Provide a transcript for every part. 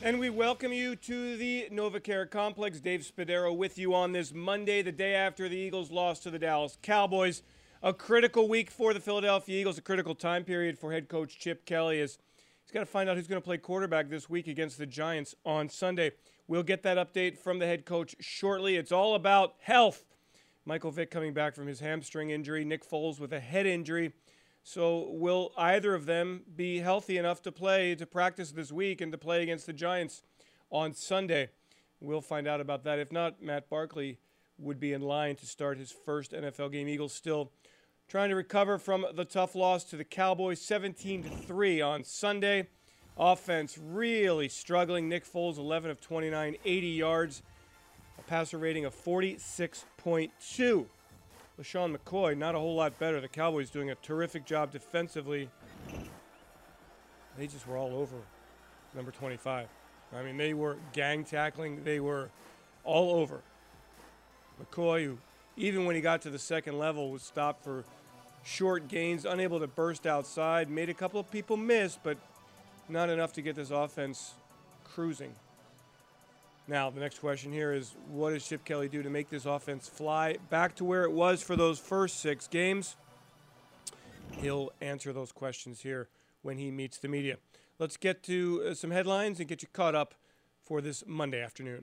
And we welcome you to the NovaCare Complex. Dave Spadaro with you on this Monday, the day after the Eagles lost to the Dallas Cowboys. A critical week for the Philadelphia Eagles, a critical time period for head coach Chip Kelly as he's got to find out who's going to play quarterback this week against the Giants on Sunday. We'll get that update from the head coach shortly. It's all about health. Michael Vick coming back from his hamstring injury, Nick Foles with a head injury. So will either of them be healthy enough to practice this week and to play against the Giants on Sunday? We'll find out about that. If not, Matt Barkley would be in line to start his first NFL game. Eagles still trying to recover from the tough loss to the Cowboys, 17-3 on Sunday. Offense really struggling. Nick Foles, 11 of 29, 80 yards, a passer rating of 46.2. LaShawn McCoy, not a whole lot better. The Cowboys doing a terrific job defensively. They just were all over number 25. I mean, they were gang tackling. They were all over. McCoy, who even when he got to the second level, was stopped for short gains, unable to burst outside, made a couple of people miss, but not enough to get this offense cruising. Now, the next question here is, what does Chip Kelly do to make this offense fly back to where it was for those first 6 games? He'll answer those questions here when he meets the media. Let's get to some headlines and get you caught up for this Monday afternoon.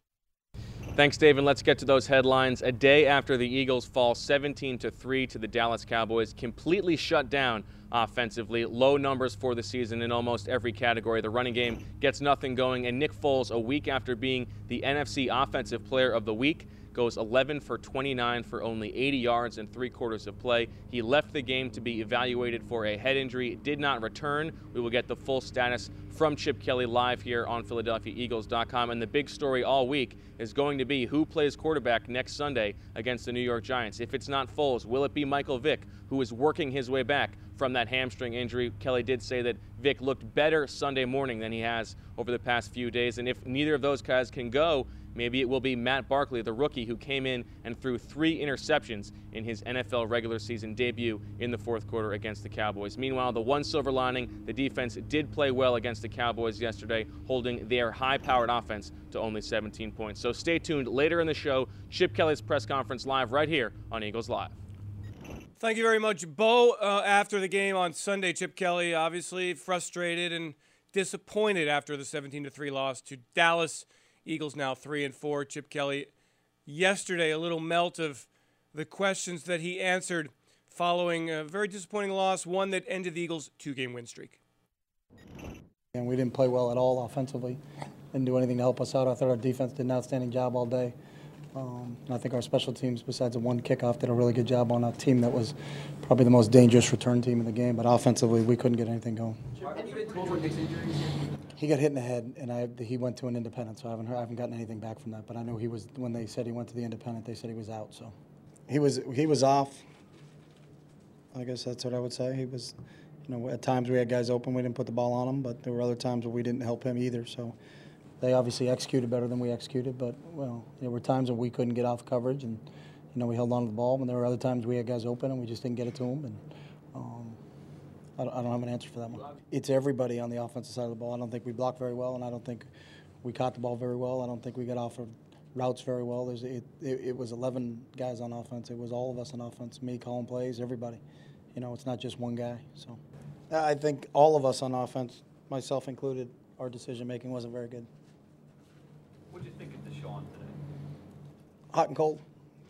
Thanks, Dave, and let's get to those headlines. A day after the Eagles fall 17-3 to the Dallas Cowboys, completely shut down offensively. Low numbers for the season in almost every category. The running game gets nothing going, and Nick Foles, a week after being the NFC Offensive Player of the Week, goes 11 for 29 for only 80 yards and 3/4 of play. He left the game to be evaluated for a head injury, did not return. We will get the full status from Chip Kelly live here on PhiladelphiaEagles.com. And the big story all week is going to be who plays quarterback next Sunday against the New York Giants. If it's not Foles, will it be Michael Vick, who is working his way back from that hamstring injury? Kelly did say that Vick looked better Sunday morning than he has over the past few days. And if neither of those guys can go, maybe it will be Matt Barkley, the rookie, who came in and threw 3 interceptions in his NFL regular season debut in the fourth quarter against the Cowboys. Meanwhile, the one silver lining, the defense did play well against the Cowboys yesterday, holding their high-powered offense to only 17 points. So stay tuned later in the show. Chip Kelly's press conference live right here on Eagles Live. Thank you very much, Bo. After the game on Sunday, Chip Kelly obviously frustrated and disappointed after the 17-3 loss to Dallas. Eagles now 3-4. Chip Kelly yesterday, a little melt of the questions that he answered following a very disappointing loss, one that ended the Eagles' 2-game win streak. And we didn't play well at all offensively. Didn't do anything to help us out. I thought our defense did an outstanding job all day. And I think our special teams, besides the one kickoff, did a really good job on a team that was probably the most dangerous return team in the game. But offensively, we couldn't get anything going. Have you been told what Nick's injury is? He got hit in the head, and he went to an independent, so I haven't gotten anything back from that. But I know he was, when they said he went to the independent, they said he was out. So he was off. I guess that's what I would say. He was, at times we had guys open, we didn't put the ball on him, but there were other times where we didn't help him either. So they obviously executed better than we executed, but there were times when we couldn't get off coverage, and we held on to the ball. And there were other times we had guys open, and we just didn't get it to them. And I don't have an answer for that one. It's everybody on the offensive side of the ball. I don't think we blocked very well, and I don't think we caught the ball very well. I don't think we got off of routes very well. It was 11 guys on offense. It was all of us on offense, me calling plays, everybody. It's not just one guy. So I think all of us on offense, myself included, our decision-making wasn't very good. What did you think of Deshaun today? Hot and cold.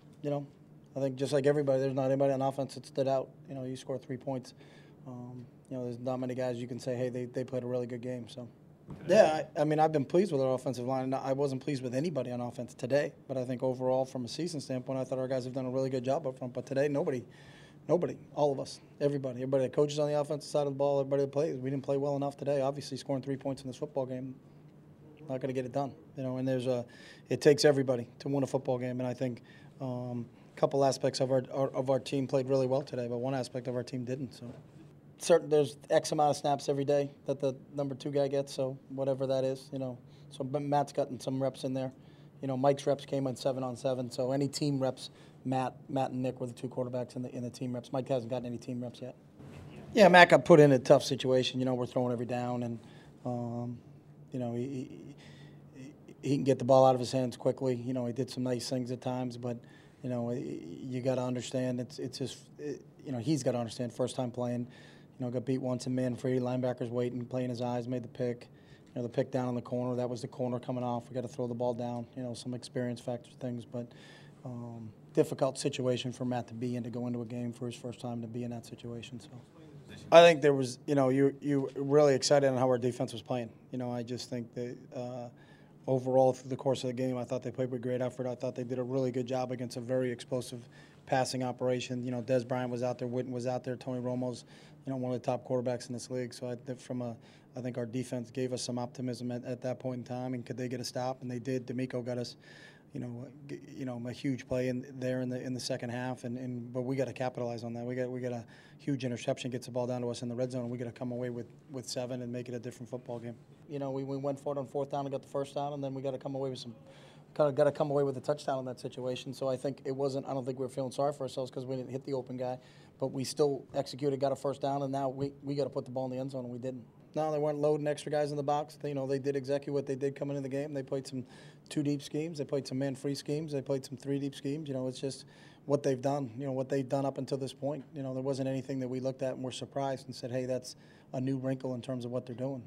I think just like everybody, there's not anybody on offense that stood out. You score 3 points. There's not many guys you can say, hey, they played a really good game. So, yeah, I've been pleased with our offensive line. I wasn't pleased with anybody on offense today, but I think overall, from a season standpoint, I thought our guys have done a really good job up front. But today, nobody, all of us, everybody that coaches on the offensive side of the ball, everybody that plays, we didn't play well enough today. Obviously, scoring 3 points in this football game, not going to get it done. And it takes everybody to win a football game, and I think a couple aspects of our team played really well today, but one aspect of our team didn't. So. There's X amount of snaps every day that the number 2 guy gets, so whatever that is, So Matt's gotten some reps in there. Mike's reps came in 7-on-7, so any team reps, Matt and Nick were the 2 quarterbacks in the team reps. Mike hasn't gotten any team reps yet. Yeah, Matt got put in a tough situation. We're throwing every down, and You know, he can get the ball out of his hands quickly. You know, he did some nice things at times, but you know, you got to understand it's just you know, he's got to understand first time playing. You know, got beat once in man free, linebackers waiting, playing his eyes, made the pick. You know, the pick down in the corner, that was the corner coming off. We got to throw the ball down. You know, some experience factor things, but difficult situation for Matt to be in, to go into a game for his first time to be in that situation. So I think there was, you know, you were really excited on how our defense was playing. You know, I just think that overall through the course of the game, I thought they played with great effort. I thought they did a really good job against a very explosive passing operation. You know, Des Bryant was out there, Witten was out there, Tony Romo's, you know, one of the top quarterbacks in this league. So I think our defense gave us some optimism at that point in time. And could they get a stop? And they did. D'Amico got us, you know, a huge play in the second half. But we got to capitalize on that. We got a huge interception, gets the ball down to us in the red zone, and we got to come away with 7 and make it a different football game. You know, we went for it on 4th down and got the first down, and then we got to come away with a touchdown in that situation. So I think it wasn't. I don't think we were feeling sorry for ourselves because we didn't hit the open guy, but we still executed, got a first down, and now we got to put the ball in the end zone, and we didn't. No, they weren't loading extra guys in the box. They did exactly what they did coming into the game. They played some 2-deep schemes. They played some man-free schemes. They played some 3-deep schemes. You know, it's just what they've done. You know, what they've done up until this point. You know, there wasn't anything that we looked at and were surprised and said, hey, that's a new wrinkle in terms of what they're doing.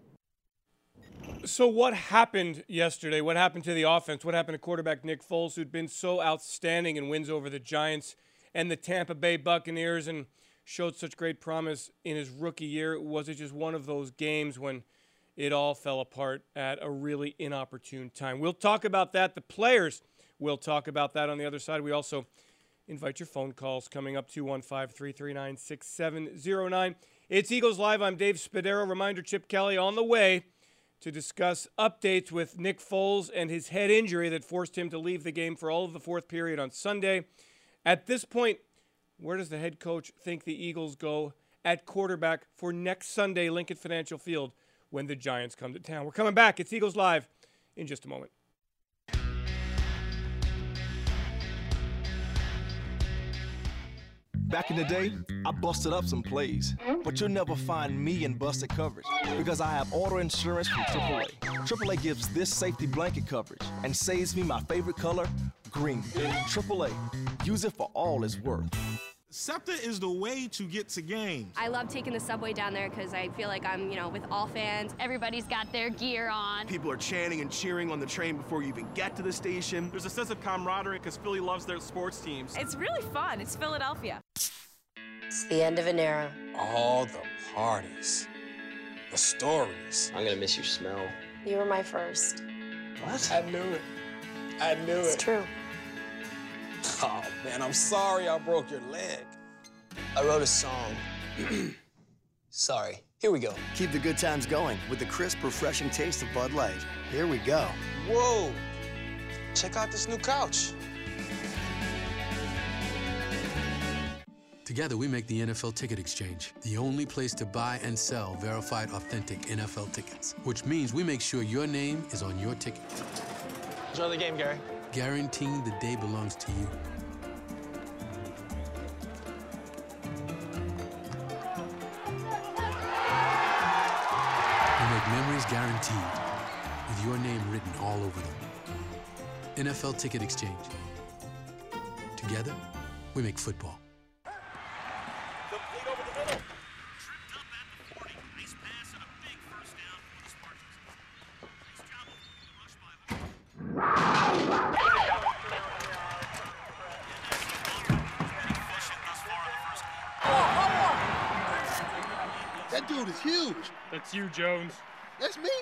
So what happened yesterday? What happened to the offense? What happened to quarterback Nick Foles, who'd been so outstanding in wins over the Giants and the Tampa Bay Buccaneers and showed such great promise in his rookie year? Was it just one of those games when it all fell apart at a really inopportune time? We'll talk about that. The players will talk about that on the other side. We also invite your phone calls coming up, 215-339-6709. It's Eagles Live. I'm Dave Spadaro. Reminder, Chip Kelly on the way to discuss updates with Nick Foles and his head injury that forced him to leave the game for all of the fourth period on Sunday. At this point, where does the head coach think the Eagles go at quarterback for next Sunday, Lincoln Financial Field, when the Giants come to town? We're coming back. It's Eagles Live in just a moment. Back in the day, I busted up some plays, but you'll never find me in busted coverage because I have auto insurance from AAA. AAA gives this safety blanket coverage and saves me my favorite color, green. AAA, use it for all it's worth. SEPTA is the way to get to games. I love taking the subway down there because I feel like I'm, with all fans. Everybody's got their gear on. People are chanting and cheering on the train before you even get to the station. There's a sense of camaraderie because Philly loves their sports teams. It's really fun. It's Philadelphia. It's the end of an era. All the parties, the stories. I'm gonna miss your smell. You were my first. What? I knew it. It's true. Oh, man, I'm sorry I broke your leg. I wrote a song. Sorry. Here we go. Keep the good times going with the crisp, refreshing taste of Bud Light. Here we go. Whoa. Check out this new couch. Together, we make the NFL Ticket Exchange, the only place to buy and sell verified, authentic NFL tickets, which means we make sure your name is on your ticket. Enjoy the game, Gary. Guaranteeing the day belongs to you. We make memories guaranteed, with your name written all over them. NFL Ticket Exchange. Together, we make football. Complete over the middle. Tripped up at the 40. Nice pass and a big first down for the Spartans. Nice job of the rush by them. That dude is huge. That's you, Jones. That's me.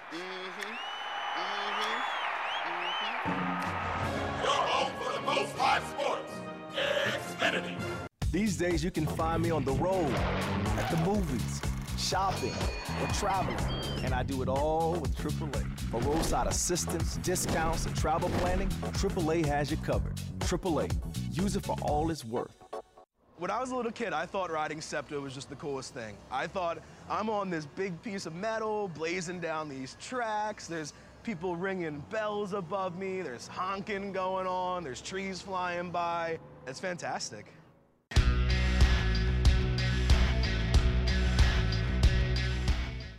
You're home for the most live sports. Xfinity. These days, you can find me on the road, at the movies, shopping, or traveling. And I do it all with AAA. For roadside assistance, discounts, and travel planning, AAA has you covered. AAA, use it for all it's worth. When I was a little kid, I thought riding SEPTA was just the coolest thing. I thought, I'm on this big piece of metal, blazing down these tracks. There's people ringing bells above me. There's honking going on. There's trees flying by. It's fantastic.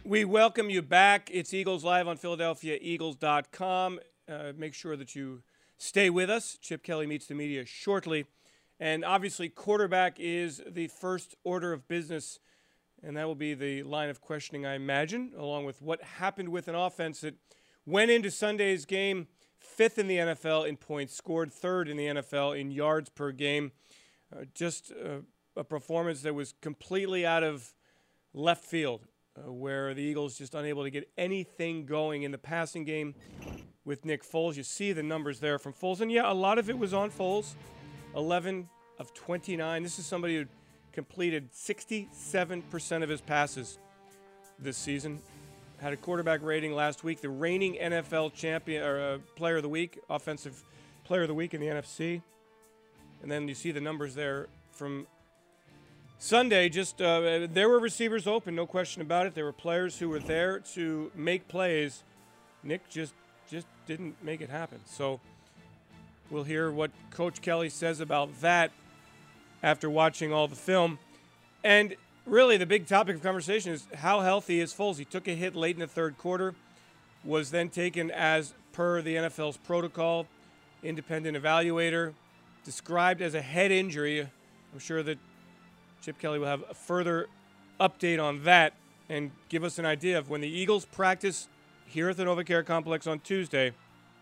We welcome you back. It's Eagles Live on PhiladelphiaEagles.com. Make sure that you stay with us. Chip Kelly meets the media shortly. And obviously, quarterback is the first order of business, and that will be the line of questioning, I imagine, along with what happened with an offense that went into Sunday's game 5th in the NFL in points, scored 3rd in the NFL in yards per game. Just a performance that was completely out of left field, where the Eagles just unable to get anything going in the passing game with Nick Foles. You see the numbers there from Foles. And, yeah, a lot of it was on Foles. 11 of 29. This is somebody who completed 67% of his passes this season. Had a quarterback rating last week, the reigning NFL champion or player of the week, offensive player of the week in the NFC. And then you see the numbers there from Sunday. Just there were receivers open, no question about it. There were players who were there to make plays. Nick just didn't make it happen. So we'll hear what Coach Kelly says about that after watching all the film. And really the big topic of conversation is how healthy is Foles. He took a hit late in the third quarter, was then taken as per the NFL's protocol, independent evaluator, described as a head injury. I'm sure that Chip Kelly will have a further update on that and give us an idea of when the Eagles practice here at the NovaCare Complex on Tuesday,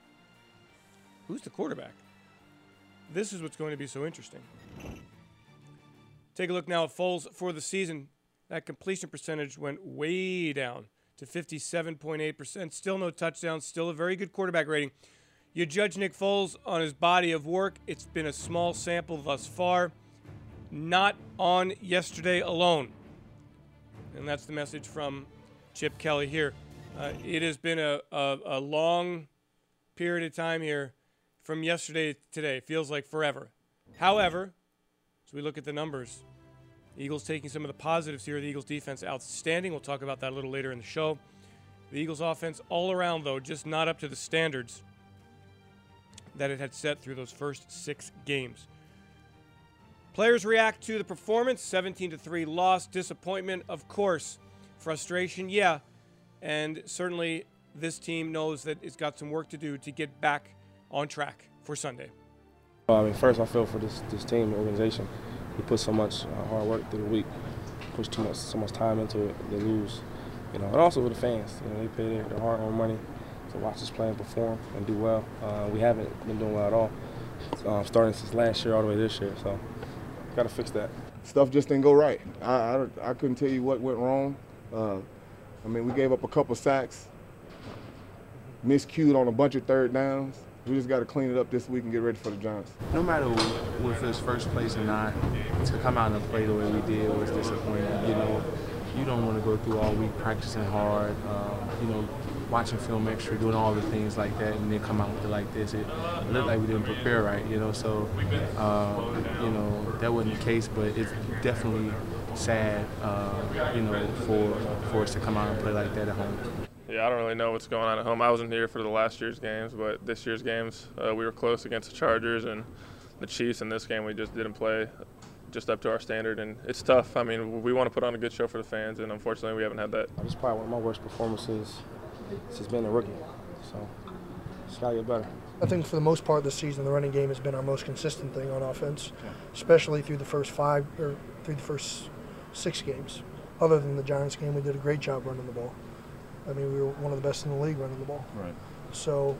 who's the quarterback? This is what's going to be so interesting. Take a look now at Foles for the season. That completion percentage went way down to 57.8%. Still no touchdowns, still a very good quarterback rating. You judge Nick Foles on his body of work. It's been a small sample thus far. Not on yesterday alone. And that's the message from Chip Kelly here. It has been a long period of time here from yesterday to today. Feels like forever. However, as we look at the numbers, the Eagles taking some of the positives here. The Eagles defense outstanding. We'll talk about that a little later in the show. The Eagles offense all around, though, just not up to the standards that it had set through those first 6 games. Players react to the performance. 17-3 loss. Disappointment, of course. Frustration, yeah. And certainly this team knows that it's got some work to do to get back on track for Sunday. First I feel for this team, the organization. We put so much hard work through the week, push so much time into it, they lose. And also with the fans, they pay their hard-earned money to watch us play and perform and do well. We haven't been doing well at all, starting since last year all the way this year. So got to fix that. Stuff just didn't go right. I couldn't tell you what went wrong. We gave up a couple sacks, miscued on a bunch of third downs. We just got to clean it up this week and get ready for the Giants. No matter if it's first place or not, to come out and play the way we did was disappointing. You don't want to go through all week practicing hard, watching film extra, doing all the things like that, and then come out with it like this. It looked like we didn't prepare right, so that wasn't the case, but it's definitely sad, for us to come out and play like that at home. Yeah, I don't really know what's going on at home. I wasn't here for the last year's games, but this year's games, we were close against the Chargers and the Chiefs. In this game, we just didn't play just up to our standard, and it's tough. We want to put on a good show for the fans, and unfortunately, we haven't had that. This is probably one of my worst performances since being a rookie, so it's got to get better. I think for the most part this season, the running game has been our most consistent thing on offense, especially through the first 6 games. Other than the Giants game, we did a great job running the ball. We were one of the best in the league running the ball. Right. So,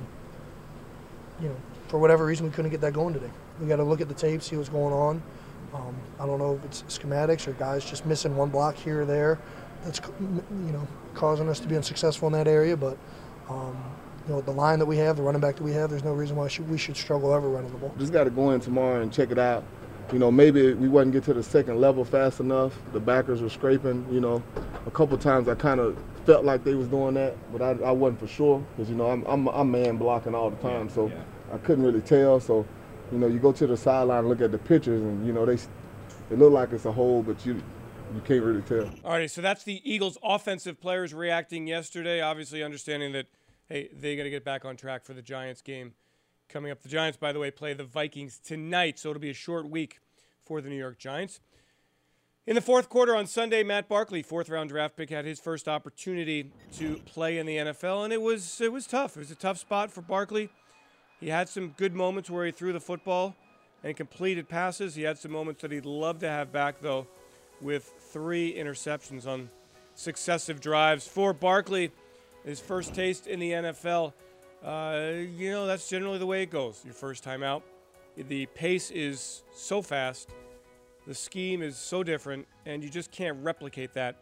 for whatever reason, we couldn't get that going today. We got to look at the tape, see what's going on. I don't know if it's schematics or guys just missing one block here or there. That's causing us to be unsuccessful in that area. But the line that we have, the running back that we have, there's no reason why we should struggle ever running the ball. Just got to go in tomorrow and check it out. Maybe we wouldn't get to the second level fast enough. The backers were scraping. A couple times I kind of felt like they was doing that, but I wasn't for sure because I'm man blocking all the time, so I couldn't really tell. So you go to the sideline and look at the pictures, and it look like it's a hole, but you can't really tell. All right, so that's the Eagles' offensive players reacting yesterday. Obviously, understanding that they got to get back on track for the Giants game coming up. The Giants, by the way, play the Vikings tonight, so it'll be a short week for the New York Giants. In the fourth quarter on Sunday, Matt Barkley, fourth-round draft pick, had his first opportunity to play in the NFL, and it was tough. It was a tough spot for Barkley. He had some good moments where he threw the football and completed passes. He had some moments that he'd love to have back, though, with 3 interceptions on successive drives. For Barkley, his first taste in the NFL, that's generally the way it goes, your first time out. The pace is so fast. The scheme is so different, and you just can't replicate that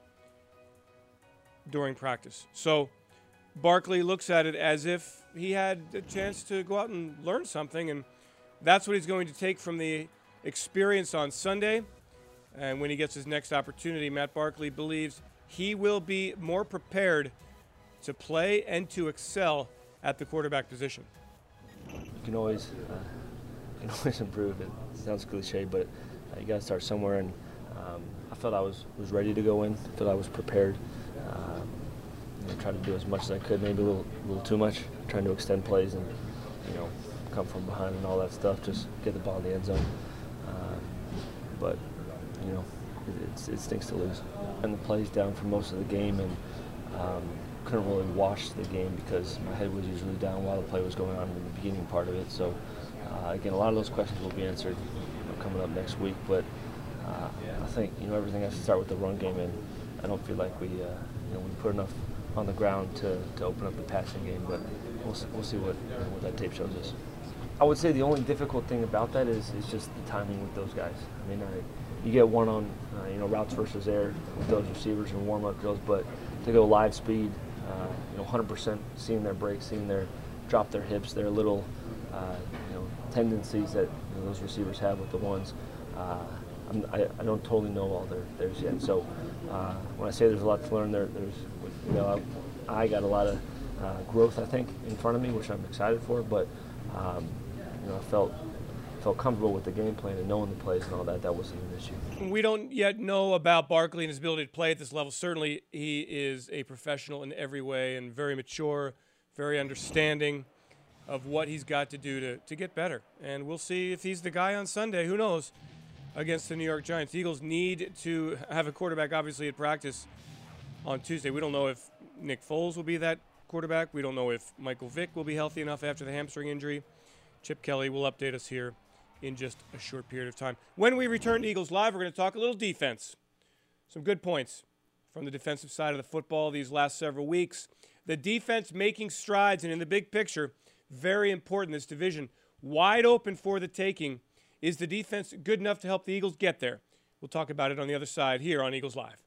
during practice. So Barkley looks at it as if he had a chance to go out and learn something, and that's what he's going to take from the experience on Sunday. And when he gets his next opportunity, Matt Barkley believes he will be more prepared to play and to excel at the quarterback position. You can always improve. It sounds cliche, but you got to start somewhere. And I felt I was ready to go in. I felt I was prepared. Tried to do as much as I could, maybe a little too much, trying to extend plays and come from behind and all that stuff. Just get the ball in the end zone. But it stinks to lose. And the plays down for most of the game, and couldn't really watch the game because my head was usually down while the play was going on in the beginning part of it. So again, a lot of those questions will be answered coming up next week. But I think everything has to start with the run game, and I don't feel like we put enough on the ground to open up the passing game. But we'll see what that tape shows us. I would say the only difficult thing about that is just the timing with those guys. I mean, you get one on routes versus air with those receivers and warm-up drills, but to go live speed, 100% seeing their breaks, seeing their drop their hips, their little tendencies that those receivers have with the ones. I don't totally know all theirs yet. So when I say there's a lot to learn, I got a lot of growth, I think, in front of me, which I'm excited for. But I felt comfortable with the game plan and knowing the plays and all that. That wasn't an issue. We don't yet know about Barkley and his ability to play at this level. Certainly, he is a professional in every way and very mature, very understanding of what he's got to do to get better. And we'll see if he's the guy on Sunday. Who knows? Against the New York Giants. Eagles need to have a quarterback, obviously, at practice on Tuesday. We don't know if Nick Foles will be that quarterback. We don't know if Michael Vick will be healthy enough after the hamstring injury. Chip Kelly will update us here in just a short period of time. When we return to Eagles Live, we're going to talk a little defense. Some good points from the defensive side of the football these last several weeks. The defense making strides, and in the big picture, very important. This division wide open for the taking. Is the defense good enough to help the Eagles get there? We'll talk about it on the other side here on Eagles Live.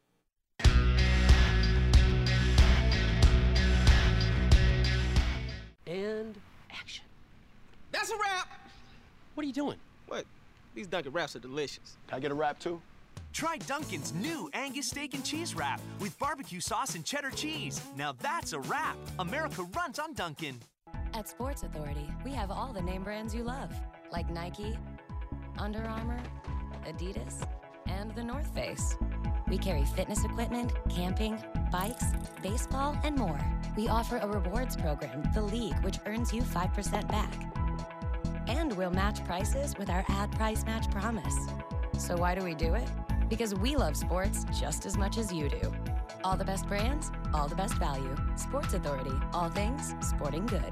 And action. That's a wrap. What are you doing? What? These Dunkin' wraps are delicious. Can I get a wrap too? Try Dunkin's new Angus Steak and Cheese Wrap with barbecue sauce and cheddar cheese. Now that's a wrap. America runs on Dunkin'. At Sports Authority, we have all the name brands you love, like Nike, Under Armour, Adidas, and The North Face. We carry fitness equipment, camping, bikes, baseball, and more. We offer a rewards program, The League, which earns you 5% back. And we'll match prices with our Ad Price Match promise. So why do we do it? Because we love sports just as much as you do. All the best brands, all the best value. Sports Authority, all things sporting good.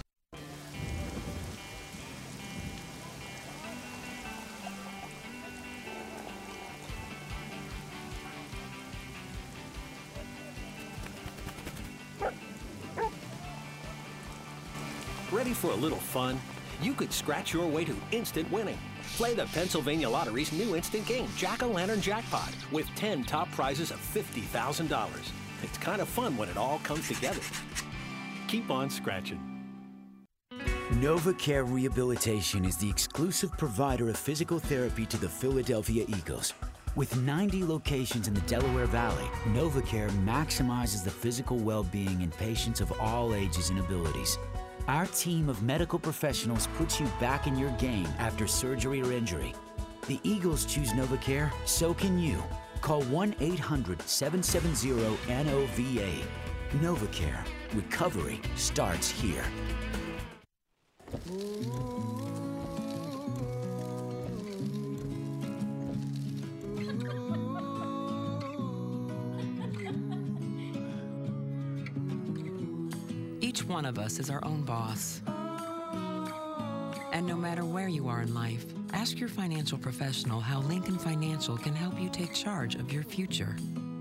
Ready for a little fun? You could scratch your way to instant winning. Play the Pennsylvania Lottery's new instant game, Jack-O-Lantern Jackpot, with 10 top prizes of $50,000. It's kind of fun when it all comes together. Keep on scratching. NovaCare Rehabilitation is the exclusive provider of physical therapy to the Philadelphia Eagles. With 90 locations in the Delaware Valley, NovaCare maximizes the physical well-being in patients of all ages and abilities. Our team of medical professionals puts you back in your game after surgery or injury. The Eagles choose NovaCare, so can you. Call 1-800-770-NOVA. NovaCare. Recovery starts here. Each one of us is our own boss. And no matter where you are in life, ask your financial professional how Lincoln Financial can help you take charge of your future.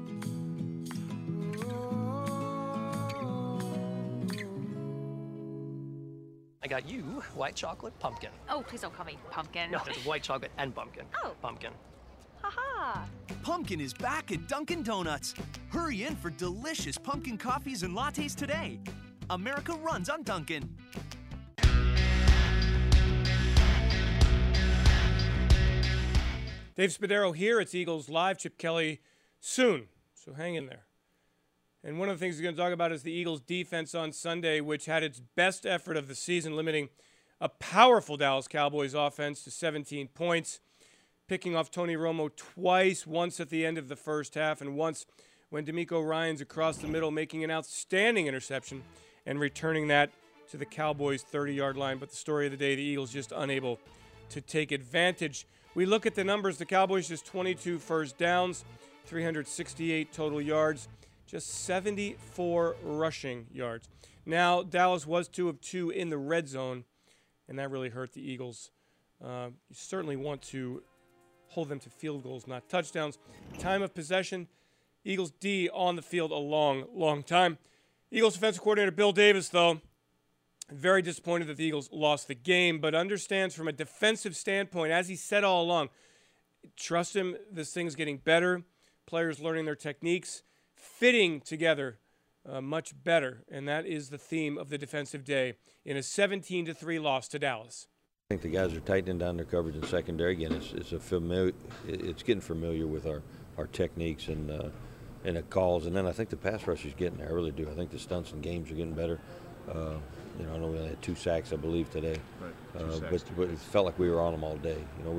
I got you white chocolate pumpkin. Oh, please don't call me pumpkin. No, it's white chocolate and pumpkin. Oh. Pumpkin. Haha. Pumpkin is back at Dunkin' Donuts. Hurry in for delicious pumpkin coffees and lattes today. America runs on Dunkin'. Dave Spadaro here. It's Eagles Live. Chip Kelly soon, so hang in there. And one of the things we're going to talk about is the Eagles' defense on Sunday, which had its best effort of the season, limiting a powerful Dallas Cowboys offense to 17 points, picking off Tony Romo twice, once at the end of the first half and once when DeMeco Ryans across the middle making an outstanding interception and returning that to the Cowboys' 30-yard line. But the story of the day, the Eagles just unable to take advantage. We look at the numbers. The Cowboys just 22 first downs, 368 total yards, just 74 rushing yards. Now, Dallas was 2 of 2 in the red zone, and that really hurt the Eagles. You certainly want to hold them to field goals, not touchdowns. Time of possession, Eagles D on the field a long, long time. Eagles defensive coordinator Bill Davis, though, very disappointed that the Eagles lost the game, but understands from a defensive standpoint, as he said all along, trust him, this thing's getting better. Players learning their techniques, fitting together much better, and that is the theme of the defensive day in a 17-3 loss to Dallas. I think the guys are tightening down their coverage in secondary. Again, it's getting familiar with our techniques and the calls, and then I think the pass rush is getting there. I really do. I think the stunts and games are getting better. I know we only had 2 sacks, I believe, today. Right. But it felt like we were on him all day.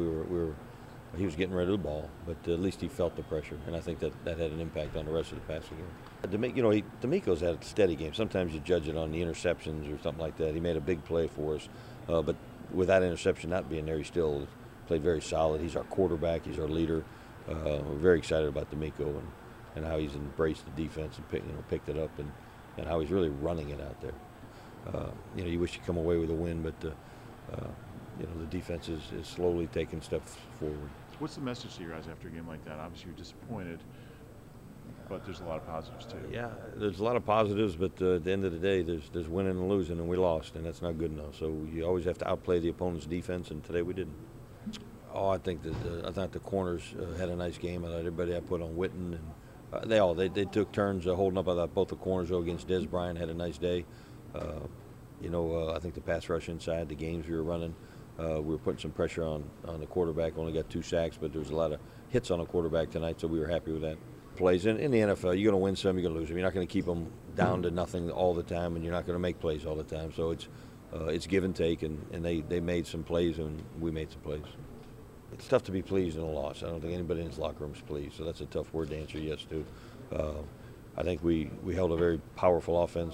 He was getting rid of the ball, but at least he felt the pressure, and I think that had an impact on the rest of the passing game. DeMeco's had a steady game. Sometimes you judge it on the interceptions or something like that. He made a big play for us, but with that interception not being there, he still played very solid. He's our quarterback. He's our leader. We're very excited about DeMeco and how he's embraced the defense and picked it up and how he's really running it out there. You wish you come away with a win, but the defense is slowly taking steps forward. What's the message to you guys after a game like that? Obviously, you're disappointed, but there's a lot of positives too. Yeah, there's a lot of positives, but at the end of the day, there's winning and losing, and we lost, and that's not good enough. So you always have to outplay the opponent's defense, and today we didn't. Oh, I think the corners had a nice game. I thought everybody I put on Witten, and they took turns holding up. I thought both the corners against Des Bryant had a nice day. I think the pass rush inside, the games we were running, we were putting some pressure on the quarterback. Only got 2 sacks, but there was a lot of hits on the quarterback tonight, so we were happy with that. Plays in the NFL, you're going to win some, you're going to lose them. You're not going to keep them down to nothing all the time, and you're not going to make plays all the time. So it's give and take, and they made some plays, and we made some plays. It's tough to be pleased in a loss. I don't think anybody in his locker room is pleased, so that's a tough word to answer yes to. I think we held a very powerful offense,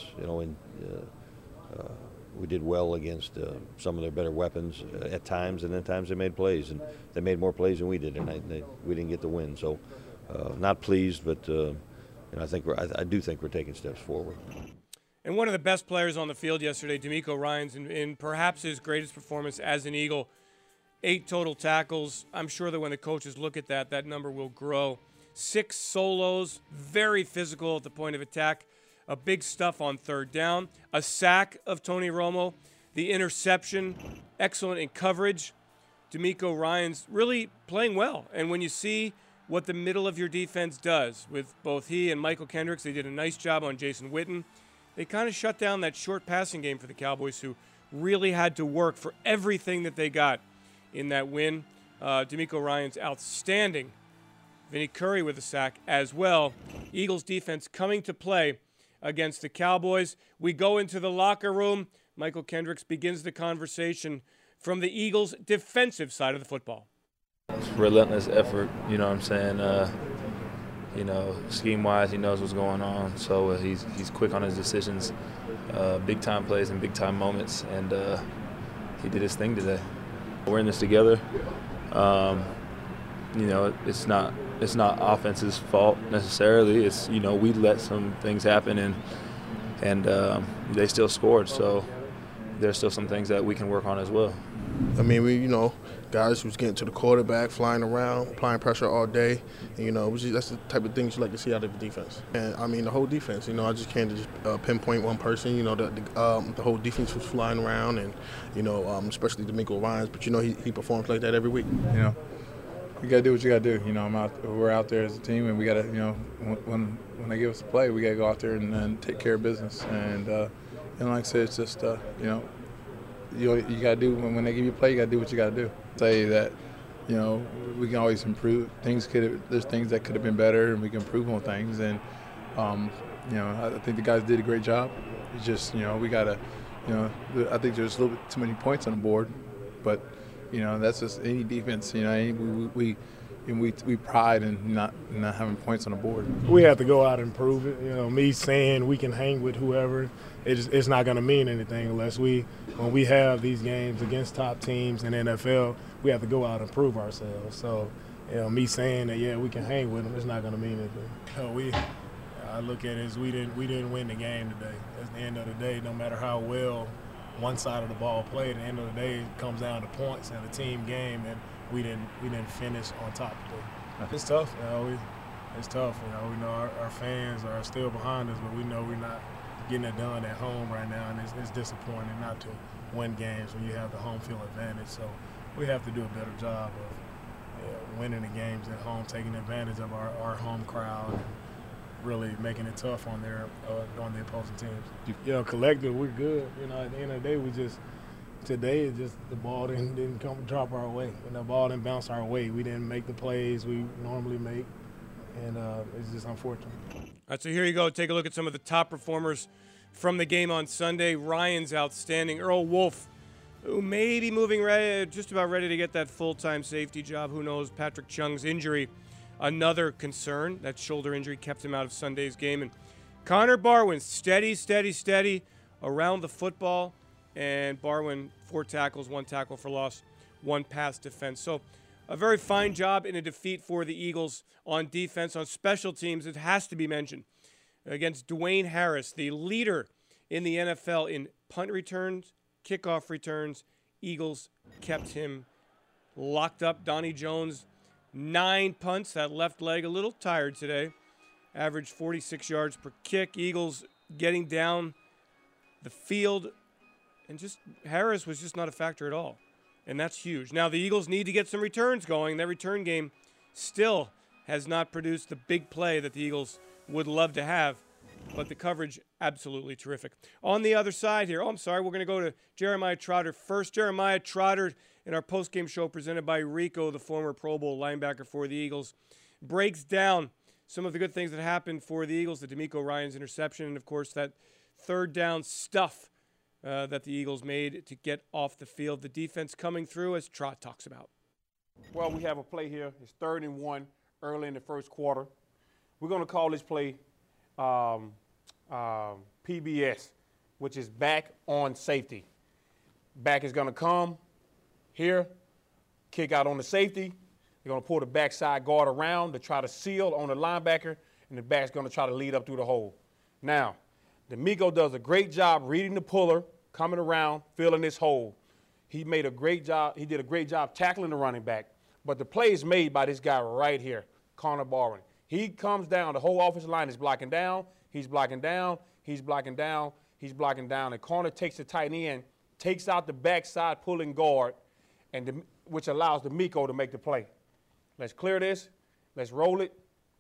we did well against some of their better weapons at times, and then times they made plays, and they made more plays than we did, and we didn't get the win. So not pleased, but I do think we're taking steps forward. And one of the best players on the field yesterday, DeMeco Ryans, in perhaps his greatest performance as an Eagle, 8 total tackles. I'm sure that when the coaches look at that number will grow. 6 solos, very physical at the point of attack. Big stuff on third down, a sack of Tony Romo, the interception, excellent in coverage. DeMeco Ryans really playing well. And when you see what the middle of your defense does with both he and Michael Kendricks, they did a nice job on Jason Witten. They kind of shut down that short passing game for the Cowboys, who really had to work for everything that they got in that win. DeMeco Ryans outstanding. Vinny Curry with a sack as well. Eagles defense coming to play against the Cowboys. We go into the locker room. Michael Kendricks begins the conversation from the Eagles' defensive side of the football. Relentless effort, you know what I'm saying? Scheme-wise, he knows what's going on, so he's quick on his decisions, big-time plays and big-time moments, and he did his thing today. We're in this together. It's not offense's fault necessarily. It's we let some things happen, and and they still scored. So there's still some things that we can work on as well. I mean, guys who's getting to the quarterback, flying around, applying pressure all day. And, that's the type of things you like to see out of the defense. And, I mean, the whole defense, I just can't just pinpoint one person. The whole defense was flying around and, especially DeMeco Ryans. But, he performs like that every week. You got to do what you got to do. We're out there as a team, and we got to, when they give us a play, we got to go out there and take care of business. And like I said, it's just, you got to do, when they give you a play, you got to do what you got to do. Say that, we can always improve. There's things that could have been better, and we can improve on things. And, I think the guys did a great job. It's just, we got to, I think there's a little bit too many points on the board. But, that's just any defense. We pride in not having points on the board. We have to go out and prove it. Me saying we can hang with whoever, it's not going to mean anything unless when we have these games against top teams in the NFL, we have to go out and prove ourselves. So, me saying that, we can hang with them, it's not going to mean anything. I look at it as we didn't win the game today. At the end of the day, no matter how well one side of the ball played, at the end of the day, it comes down to points and a team game, and we didn't finish on top today. It's tough, it's tough. We know our fans are still behind us, but we know we're not getting it done at home right now, and it's disappointing not to win games when you have the home field advantage. So we have to do a better job of winning the games at home, taking advantage of our home crowd, and really making it tough on the opposing teams. Collectively, we're good. At the end of the day, today it's just the ball didn't come drop our way. The ball didn't bounce our way. We didn't make the plays we normally make, and it's just unfortunate. All right, so here you go. Take a look at some of the top performers from the game on Sunday. Ryan's outstanding. Earl Wolff, who may be just about ready to get that full-time safety job. Who knows? Patrick Chung's injury, another concern. That shoulder injury kept him out of Sunday's game. And Connor Barwin, steady around the football. And Barwin, 4 tackles, 1 tackle for loss, 1 pass defense. So a very fine job in a defeat for the Eagles on defense. On special teams, it has to be mentioned, against Dwayne Harris, the leader in the NFL in punt returns, kickoff returns. Eagles kept him locked up. Donnie Jones, 9 punts. That left leg a little tired today. Averaged 46 yards per kick. Eagles getting down the field. And Harris was just not a factor at all. And that's huge. Now, the Eagles need to get some returns going. That return game still has not produced the big play that the Eagles would love to have. But the coverage, absolutely terrific. On the other side here, we're going to go to Jeremiah Trotter first. Jeremiah Trotter in our postgame show presented by Rico, the former Pro Bowl linebacker for the Eagles, breaks down some of the good things that happened for the Eagles, the DeMeco Ryans interception, and, of course, that third down stuff that the Eagles made to get off the field. The defense coming through, as Trot talks about. Well, we have a play here. It's 3rd and 1 early in the first quarter. We're going to call this play PBS, which is back on safety. Back is going to come here, kick out on the safety. They're going to pull the backside guard around to try to seal on the linebacker, and the back's going to try to lead up through the hole. Now, DeMeco does a great job reading the puller, coming around, filling this hole. He did a great job tackling the running back. But the play is made by this guy right here, Connor Barwin. He comes down. The whole offensive line is blocking down. He's blocking down. He's blocking down. He's blocking down. And Connor takes the tight end, takes out the backside pulling guard, which allows DeMeco to make the play. Let's clear this. Let's roll it.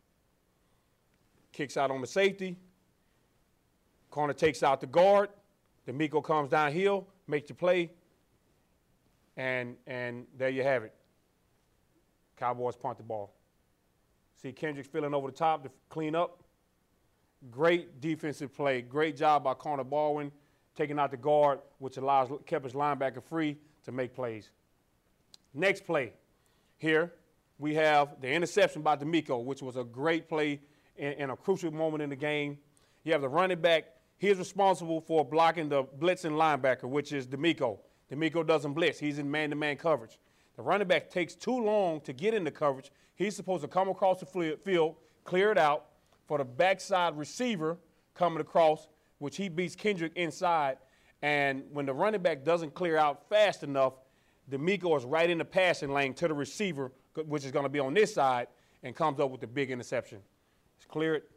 Kicks out on the safety. Connor takes out the guard. DeMeco comes downhill, makes the play, and there you have it. Cowboys punt the ball. See Kendricks filling over the top to clean up. Great defensive play. Great job by Connor Barwin taking out the guard, which kept his linebacker free to make plays. Next play here, we have the interception by DeMeco, which was a great play in a crucial moment in the game. You have the running back. He is responsible for blocking the blitzing linebacker, which is DeMeco. DeMeco doesn't blitz. He's in man-to-man coverage. The running back takes too long to get into coverage. He's supposed to come across the field, clear it out for the backside receiver coming across, which he beats Kendrick inside. And when the running back doesn't clear out fast enough, D'Amico is right in the passing lane to the receiver, which is going to be on this side, and comes up with the big interception. Let's clear it.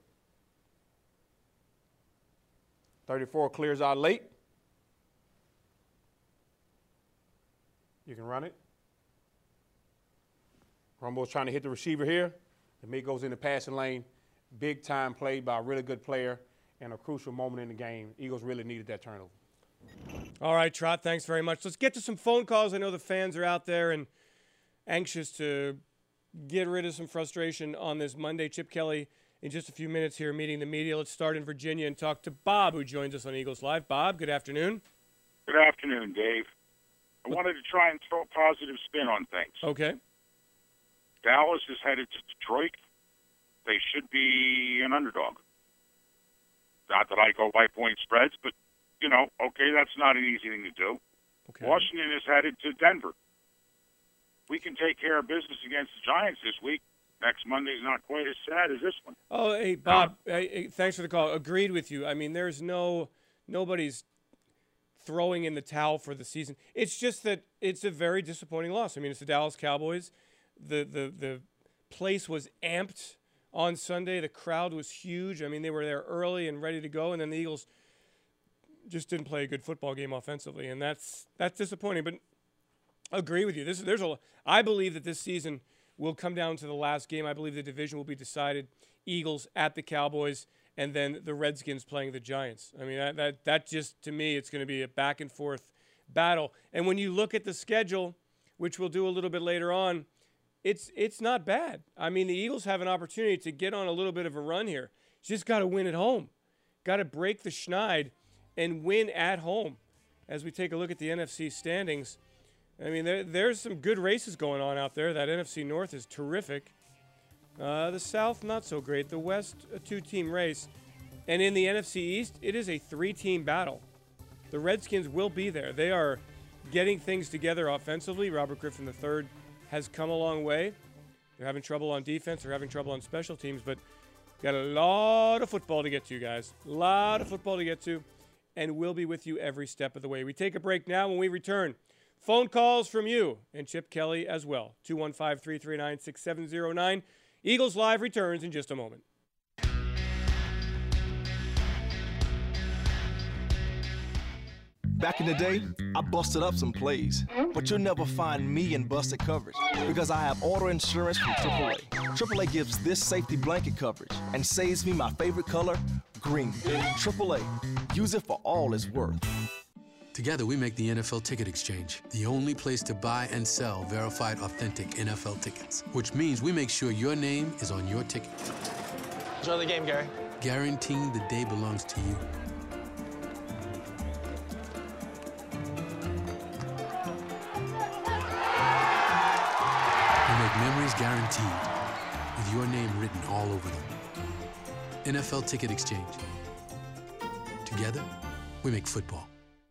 34 clears out late. You can run it. Rumbo's trying to hit the receiver here. D'Amico's in the passing lane. Big time play by a really good player and a crucial moment in the game. Eagles really needed that turnover. All right, Trot, thanks very much. Let's get to some phone calls. I know the fans are out there and anxious to get rid of some frustration on this Monday. Chip Kelly in just a few minutes here meeting the media. Let's start in Virginia and talk to Bob, who joins us on Eagles Live. Bob, good afternoon. Good afternoon, Dave. I wanted to try and throw a positive spin on things. Okay. Dallas is headed to Detroit. They should be an underdog. Not that I go by point spreads, but, you know, okay, that's not an easy thing to do. Okay. Washington is headed to Denver. We can take care of business against the Giants this week. Next Monday's not quite as sad as this one. Oh, hey, Bob, hey, thanks for the call. Agreed with you. I mean, there's nobody's throwing in the towel for the season. It's just that it's a very disappointing loss. I mean, it's the Dallas Cowboys. The place was amped on Sunday. The crowd was huge. I mean, they were there early and ready to go, and then the Eagles just didn't play a good football game offensively, and that's disappointing. But I agree with you. I believe that this season will come down to the last game. I believe the division will be decided. Eagles at the Cowboys, and then the Redskins playing the Giants. I mean, that just, to me, it's going to be a back-and-forth battle. And when you look at the schedule, which we'll do a little bit later on, it's not bad. I mean, the Eagles have an opportunity to get on a little bit of a run here. You just got to win at home. Got to break the schneid and win at home. As we take a look at the NFC standings, I mean, there's some good races going on out there. That NFC North is terrific. The South, not so great. The West, a two-team race. And in the NFC East, it is a three-team battle. The Redskins will be there. They are getting things together offensively. Robert Griffin III has come a long way. They're having trouble on defense. They're having trouble on special teams. But got a lot of football to get to, guys. A lot of football to get to. And we'll be with you every step of the way. We take a break now. When we return, phone calls from you and Chip Kelly as well. 215-339-6709. Eagles Live returns in just a moment. Back in the day, I busted up some plays, but you'll never find me in busted coverage because I have auto insurance from AAA. AAA gives this safety blanket coverage and saves me my favorite color, green. AAA, use it for all it's worth. Together, we make the NFL Ticket Exchange, the only place to buy and sell verified, authentic NFL tickets, which means we make sure your name is on your ticket. Enjoy the game, Gary. Guaranteeing the day belongs to you. We make memories guaranteed, with your name written all over them. NFL Ticket Exchange. Together, we make football.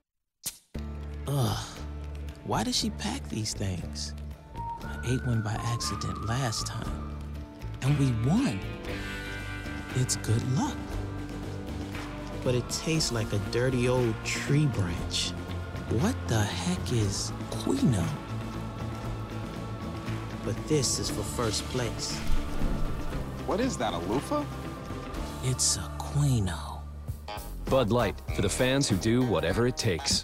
Ugh, why did she pack these things? I ate one by accident last time, and we won. It's good luck. But it tastes like a dirty old tree branch. What the heck is Quino? But this is for first place. What is that, a loofah? It's a Quino. Bud Light, for the fans who do whatever it takes.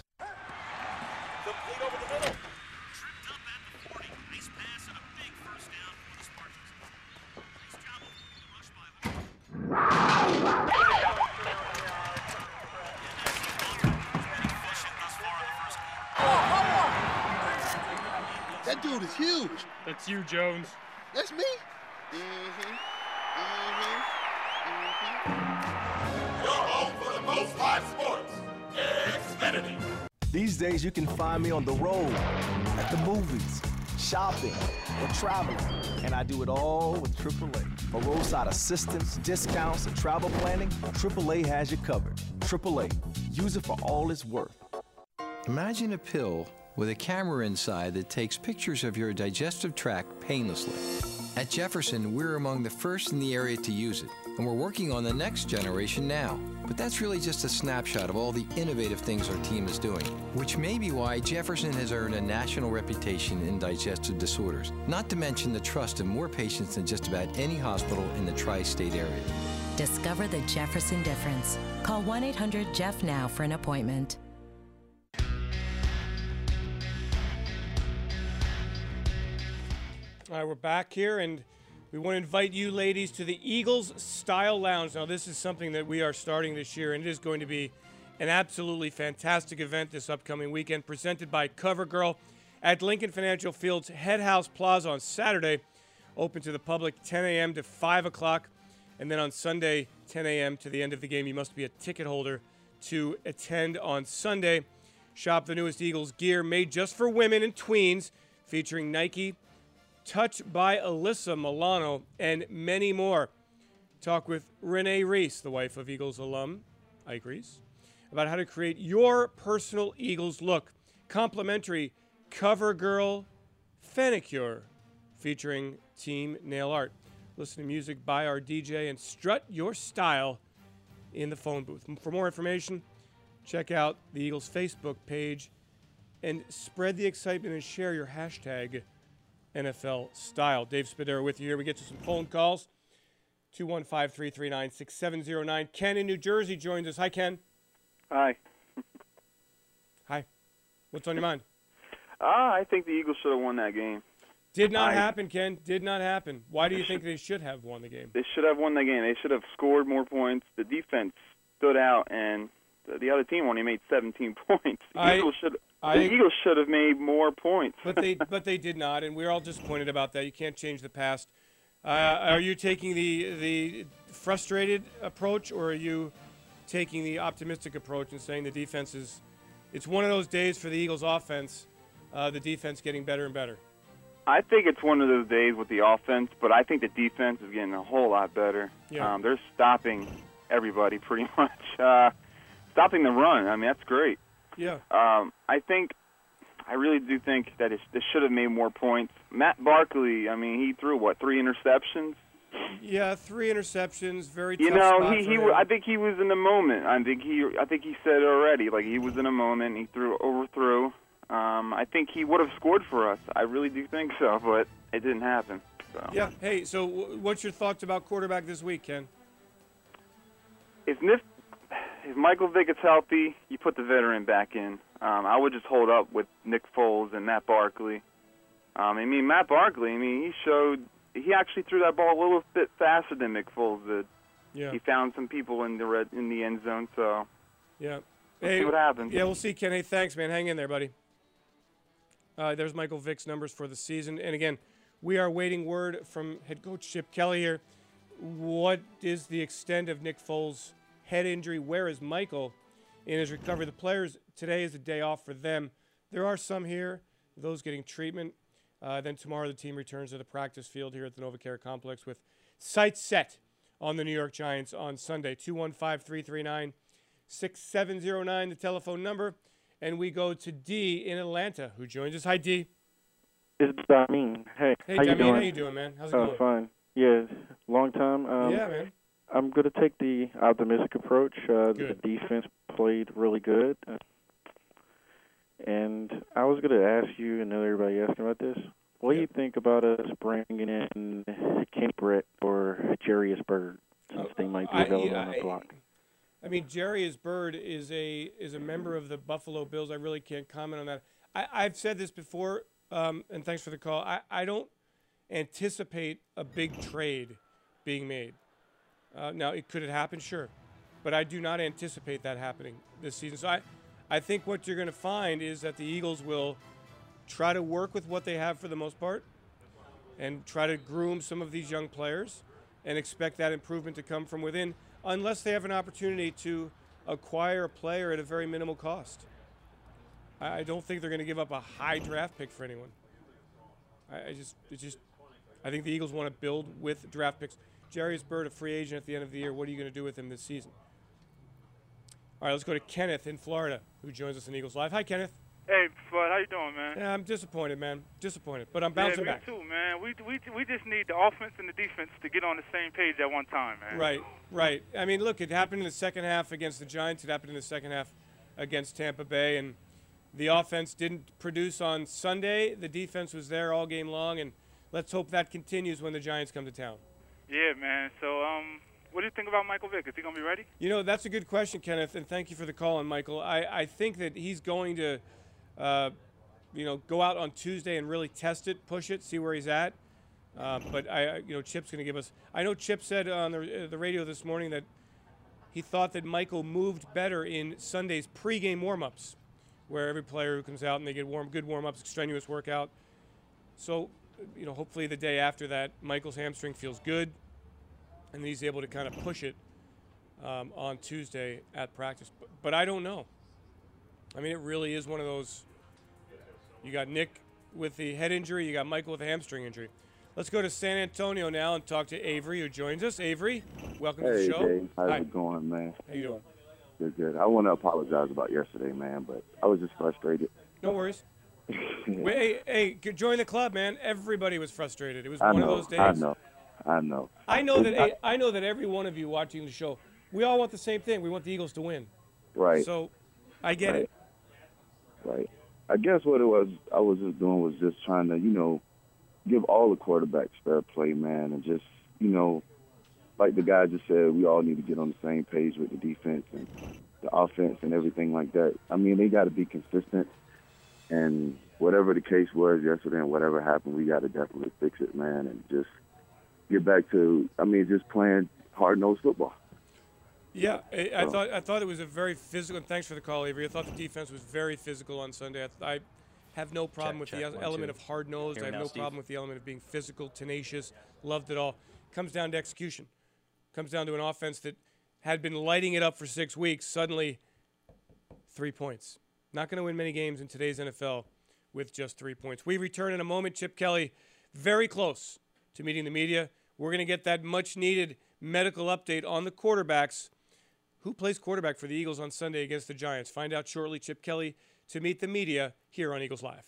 That dude is huge. That's you, Jones. That's me. You're home for the most live sports. Xfinity. These days, you can find me on the road, at the movies, shopping, or traveling. And I do it all with AAA. For roadside assistance, discounts, and travel planning, AAA has you covered. AAA, use it for all it's worth. Imagine a pill with a camera inside that takes pictures of your digestive tract painlessly. At Jefferson, we're among the first in the area to use it, and we're working on the next generation now. But that's really just a snapshot of all the innovative things our team is doing, which may be why Jefferson has earned a national reputation in digestive disorders, not to mention the trust of more patients than just about any hospital in the tri-state area. Discover the Jefferson difference. Call 1-800-JEFF now for an appointment. All right, we're back here, and we want to invite you ladies to the Eagles Style Lounge. Now, this is something that we are starting this year, and it is going to be an absolutely fantastic event this upcoming weekend, presented by CoverGirl at Lincoln Financial Field's Head House Plaza on Saturday, open to the public 10 a.m. to 5 o'clock, and then on Sunday, 10 a.m. to the end of the game. You must be a ticket holder to attend on Sunday. Shop the newest Eagles gear made just for women and tweens, featuring Nike, Touch by Alyssa Milano, and many more. Talk with Renee Reese, the wife of Eagles alum Ike Reese, about how to create your personal Eagles look. Complimentary CoverGirl Fanicure featuring Team Nail Art. Listen to music by our DJ and strut your style in the phone booth. For more information, check out the Eagles Facebook page and spread the excitement and share your hashtag NFL Style. Dave Spadaro with you here. We get to some phone calls. 215-339-6709. Ken in New Jersey joins us. Hi, Ken. Hi. Hi. What's on your mind? I think the Eagles should have won that game. Did not happen, Ken. Did not happen. Why do you think they should have won the game? They should have won the game. They should have scored more points. The defense stood out, and the other team only made 17 points. The Eagles should have made more points. But they did not, and we're all disappointed about that. You can't change the past. Are you taking the frustrated approach, or are you taking the optimistic approach and saying the defense is – it's one of those days for the Eagles offense, the defense getting better and better? I think it's one of those days with the offense, but I think the defense is getting a whole lot better. Yeah. They're stopping everybody pretty much. Stopping the run, I mean, that's great. Yeah. I really do think that they should have made more points. Matt Barkley, I mean, he threw, 3 interceptions? Yeah, 3 interceptions, very tough You know, spot for him. I think he was in the moment. I think he said it already. Like, he was in a moment. He overthrew. I think he would have scored for us. I really do think so, but it didn't happen. So. Yeah. Hey, so what's your thoughts about quarterback this week, Ken? If Michael Vick is healthy, you put the veteran back in. I would just hold up with Nick Foles and Matt Barkley. Matt Barkley, he actually threw that ball a little bit faster than Nick Foles did. Yeah. He found some people in the end zone, so yeah. We'll see what happens. Yeah, we'll see, Ken. Hey, thanks, man. Hang in there, buddy. There's Michael Vick's numbers for the season. And again, we are waiting word from head coach Chip Kelly here. What is the extent of Nick Foles' head injury? Where is Michael in his recovery? The players, today is a day off for them. There are some here, those getting treatment. Then tomorrow the team returns to the practice field here at the NovaCare Complex with sights set on the New York Giants on Sunday. 215-339-6709, the telephone number. And we go to D in Atlanta, who joins us. Hi, D. It's Damien. Hey, Hey, how you Damien, doing? how you doing, man? How's it going? Fine. Yeah, long time. Yeah, man. I'm going to take the optimistic approach. The Good. defense played really good. And I was going to ask you, and know everybody asking about this, what do you think about us bringing in Kenny Brett or Jarius Byrd, since they might be available on the block? Jarius Byrd is a member of the Buffalo Bills. I really can't comment on that. I've said this before, and thanks for the call. I don't anticipate a big trade being made. Now, could it happen? Sure. But I do not anticipate that happening this season. So I think what you're going to find is that the Eagles will try to work with what they have for the most part and try to groom some of these young players and expect that improvement to come from within, unless they have an opportunity to acquire a player at a very minimal cost. I don't think they're going to give up a high draft pick for anyone. I think the Eagles want to build with draft picks. Jarius Byrd, a free agent at the end of the year. What are you going to do with him this season? All right, let's go to Kenneth in Florida, who joins us in Eagles Live. Hi, Kenneth. Hey, Bud, how you doing, man? Yeah, I'm disappointed, man. Disappointed, but I'm bouncing me back. too, man. We just need the offense and the defense to get on the same page at one time, man. Right, right. I mean, look, it happened in the second half against the Giants. It happened in the second half against Tampa Bay, and the offense didn't produce on Sunday. The defense was there all game long, and let's hope that continues when the Giants come to town. Yeah, man. So, what do you think about Michael Vick? Is he going to be ready? You know, that's a good question, Kenneth, and thank you for the call on Michael. I think that he's going to, go out on Tuesday and really test it, push it, see where he's at. But Chip's going to give us. I know Chip said on the radio this morning that he thought that Michael moved better in Sunday's pregame warm-ups, where every player who comes out and they get good warm-ups, strenuous workout. So, hopefully the day after that, Michael's hamstring feels good, and he's able to kind of push it on Tuesday at practice. But I don't know. I mean, it really is one of those. You got Nick with the head injury. You got Michael with a hamstring injury. Let's go to San Antonio now and talk to Avery, who joins us. Avery, welcome to the show. Hey, Dave. How's Hi. it going, man? How you doing? Good, good. I want to apologize about yesterday, man, but I was just frustrated. No worries. Hey, join the club, man. Everybody was frustrated. It was I one know, of those days. I know. I know that every one of you watching the show, we all want the same thing. We want the Eagles to win. Right. So, I get it. Right. I guess what it was, I was just doing was just trying to, give all the quarterbacks fair play, man, and just, like the guy just said, we all need to get on the same page with the defense and the offense and everything like that. I mean, they got to be consistent, and whatever the case was yesterday and whatever happened, we got to definitely fix it, man, and just get back to, just playing hard-nosed football. Yeah, I thought it was a very physical. And thanks for the call, Avery. I thought the defense was very physical on Sunday. I have no problem with the element of hard-nosed. I have no problem with the element of being physical, tenacious. Loved it all. Comes down to execution. Comes down to an offense that had been lighting it up for 6 weeks. Suddenly, 3 points. Not going to win many games in today's NFL with just 3 points. We return in a moment. Chip Kelly, very close to meeting the media. We're going to get that much-needed medical update on the quarterbacks. Who plays quarterback for the Eagles on Sunday against the Giants? Find out shortly. Chip Kelly to meet the media here on Eagles Live.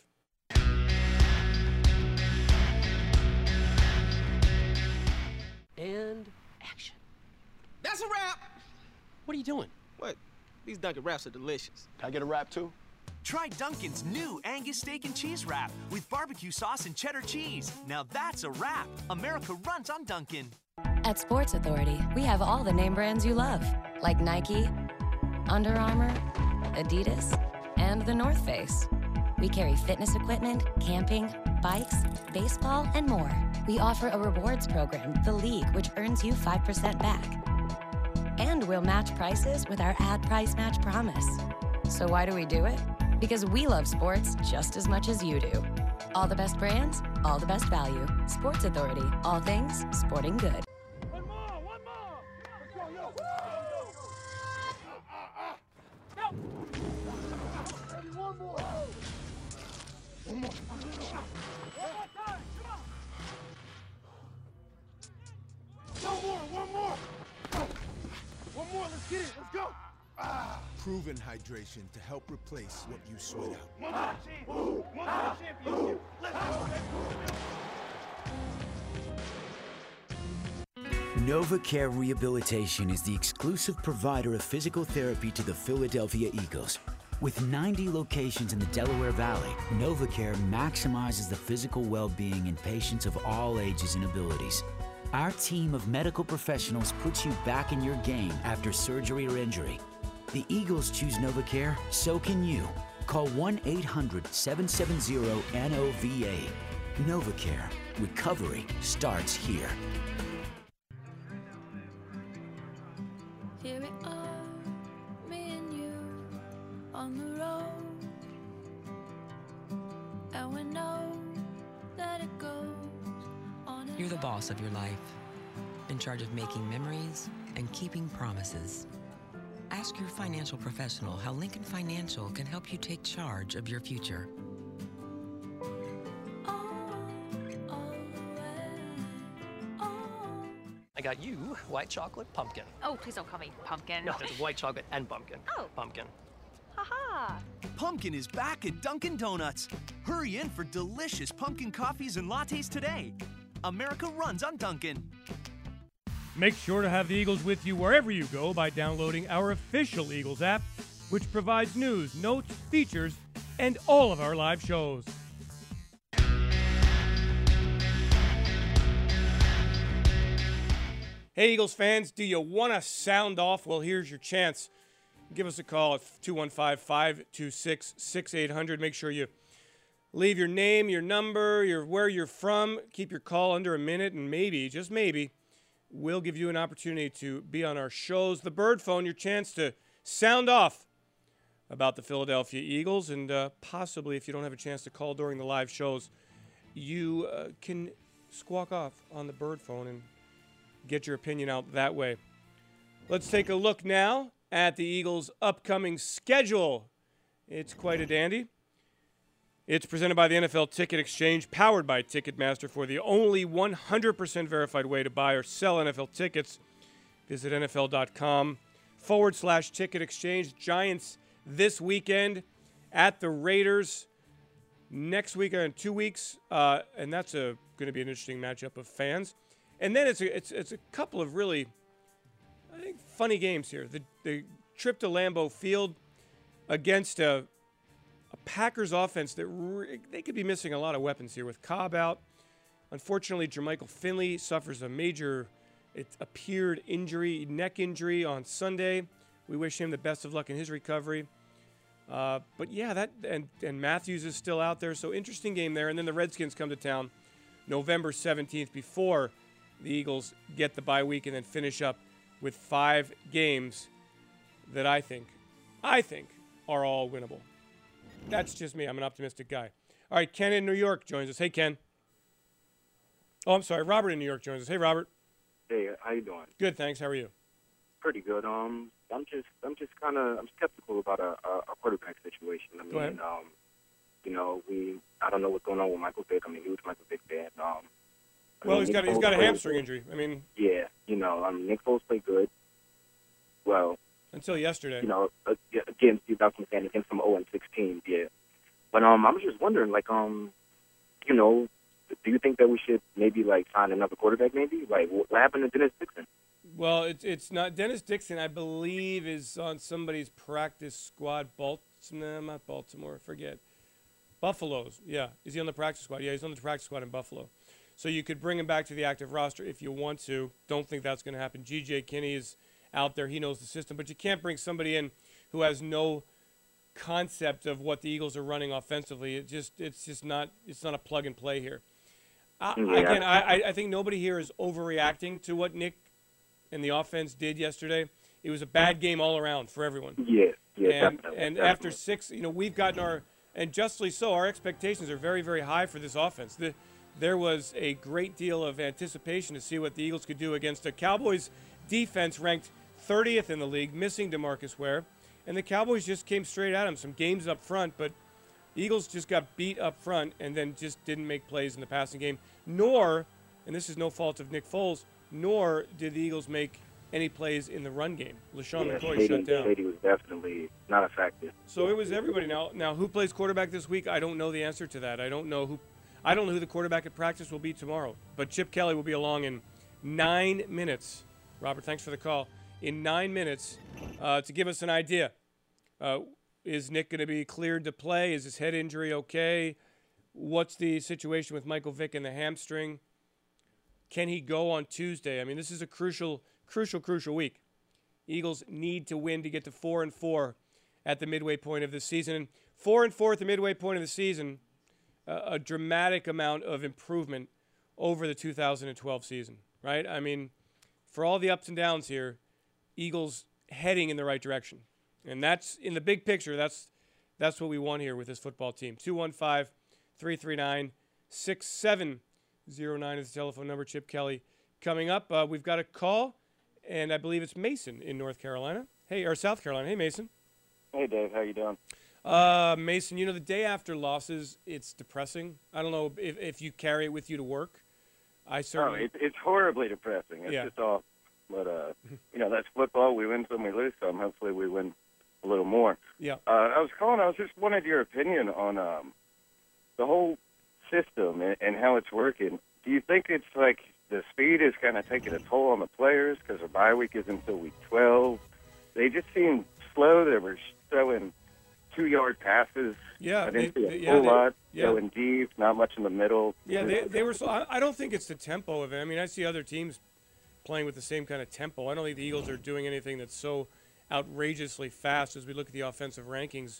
And action. That's a wrap. What are you doing? What? These Dunkin' wraps are delicious. Can I get a wrap too? Try Dunkin's new Angus Steak and Cheese Wrap with barbecue sauce and cheddar cheese. Now that's a wrap. America runs on Dunkin'. At Sports Authority, we have all the name brands you love, like Nike, Under Armour, Adidas, and The North Face. We carry fitness equipment, camping, bikes, baseball, and more. We offer a rewards program, The League, which earns you 5% back. And we'll match prices with our ad price match promise. So why do we do it? Because we love sports just as much as you do. All the best brands, all the best value. Sports Authority, all things sporting good. One more, let's get it, let's go. Proven hydration to help replace what you sweat out. One more championship. Let's go. NovaCare Rehabilitation is the exclusive provider of physical therapy to the Philadelphia Eagles. With 90 locations in the Delaware Valley, NovaCare maximizes the physical well-being in patients of all ages and abilities. Our team of medical professionals puts you back in your game after surgery or injury. The Eagles choose NovaCare, so can you. Call 1-800-770-NOVA. NovaCare. Recovery starts here. Here we are, me and you, on the road. And we know that it goes on. You're the boss of your life, in charge of making memories and keeping promises. Ask your financial professional how Lincoln Financial can help you take charge of your future. I got you white chocolate pumpkin. Oh, please don't call me pumpkin. No, it's white chocolate and pumpkin. Oh. Pumpkin. Aha! Pumpkin is back at Dunkin' Donuts. Hurry in for delicious pumpkin coffees and lattes today. America runs on Dunkin'. Make sure to have the Eagles with you wherever you go by downloading our official Eagles app, which provides news, notes, features, and all of our live shows. Hey, Eagles fans, do you want to sound off? Well, here's your chance. Give us a call at 215-526-6800. Make sure you leave your name, your number, where you're from. Keep your call under a minute, and maybe, just maybe, we'll give you an opportunity to be on our shows. The Bird Phone, your chance to sound off about the Philadelphia Eagles, and possibly, if you don't have a chance to call during the live shows, you can squawk off on the Bird Phone and get your opinion out that way. Let's take a look now at the Eagles' upcoming schedule. It's quite a dandy. It's presented by the NFL Ticket Exchange, powered by Ticketmaster, for the only 100% verified way to buy or sell NFL tickets. Visit NFL.com/ticket exchange. Giants this weekend at the Raiders. Next week in 2 weeks, and that's going to be an interesting matchup of fans. And then it's a couple of really, I think, funny games here. The trip to Lambeau Field against a Packers offense that they could be missing a lot of weapons here with Cobb out. Unfortunately, Jermichael Finley suffers a major, it appeared, neck injury on Sunday. We wish him the best of luck in his recovery. But yeah, and Matthews is still out there, so interesting game there. And then the Redskins come to town November 17th before the Eagles get the bye week and then finish up with 5 games that I think are all winnable. That's just me. I'm an optimistic guy. All right, Ken in New York joins us. Hey, Ken. Oh, I'm sorry. Robert in New York joins us. Hey, Robert. Hey, how you doing? Good, thanks. How are you? Pretty good. I'm skeptical about a quarterback situation. I mean, Go ahead. I don't know what's going on with Michael Vick. I'm a huge Michael Vick fan. Well, he's got a hamstring injury. I mean, yeah, Nick Foles played good. Well, until yesterday. Against some 0-16, yeah. But I was just wondering, do you think that we should maybe sign another quarterback? Maybe what happened to Dennis Dixon? Well, it's not Dennis Dixon. I believe is on somebody's practice squad. Not Baltimore. Forget. Buffalo's. Yeah, is he on the practice squad? Yeah, he's on the practice squad in Buffalo. So you could bring him back to the active roster if you want to. Don't think that's going to happen. G.J. Kinney is out there. He knows the system. But you can't bring somebody in who has no concept of what the Eagles are running offensively. It's not a plug and play here. I think nobody here is overreacting to what Nick and the offense did yesterday. It was a bad game all around for everyone. Yeah, and after 6, we've gotten and justly so, our expectations are very, very high for this offense. There was a great deal of anticipation to see what the Eagles could do against a Cowboys defense ranked 30th in the league, missing DeMarcus Ware. And the Cowboys just came straight at them. Some games up front, but Eagles just got beat up front and then just didn't make plays in the passing game. Nor, and this is no fault of Nick Foles, nor did the Eagles make any plays in the run game. LaShawn McCoy shut down. Shady was definitely not effective. So it was everybody. Now, who plays quarterback this week? I don't know the answer to that. I don't know who the quarterback at practice will be tomorrow. But Chip Kelly will be along in 9 minutes. Robert, thanks for the call. In 9 minutes to give us an idea. Is Nick going to be cleared to play? Is his head injury okay? What's the situation with Michael Vick and the hamstring? Can he go on Tuesday? I mean, this is a crucial week. Eagles need to win to get to 4-4 at the midway point of the season. And 4-4 at the midway point of the season, a dramatic amount of improvement over the 2012 season, right? I mean, for all the ups and downs here, Eagles heading in the right direction. And that's, in the big picture, that's what we want here with this football team. 215-339-6709 is the telephone number. Chip Kelly coming up. We've got a call, and I believe it's Mason in North Carolina. Or South Carolina. Hey, Mason. Hey, Dave. How you doing? Mason, the day after losses, it's depressing. I don't know if you carry it with you to work. I certainly. It's horribly depressing. It's just all. But, that's football. We win some, we lose some. Hopefully we win a little more. Yeah. I was just wanted your opinion on the whole system and how it's working. Do you think it's like the speed is kind of taking a toll on the players because their bye week is until week 12? They just seem slow. They were throwing 2-yard passes. Yeah, I didn't see a whole lot. Going deep, not much in the middle. Yeah, they were. So I don't think it's the tempo of it. I mean, I see other teams playing with the same kind of tempo. I don't think the Eagles are doing anything that's so outrageously fast as we look at the offensive rankings.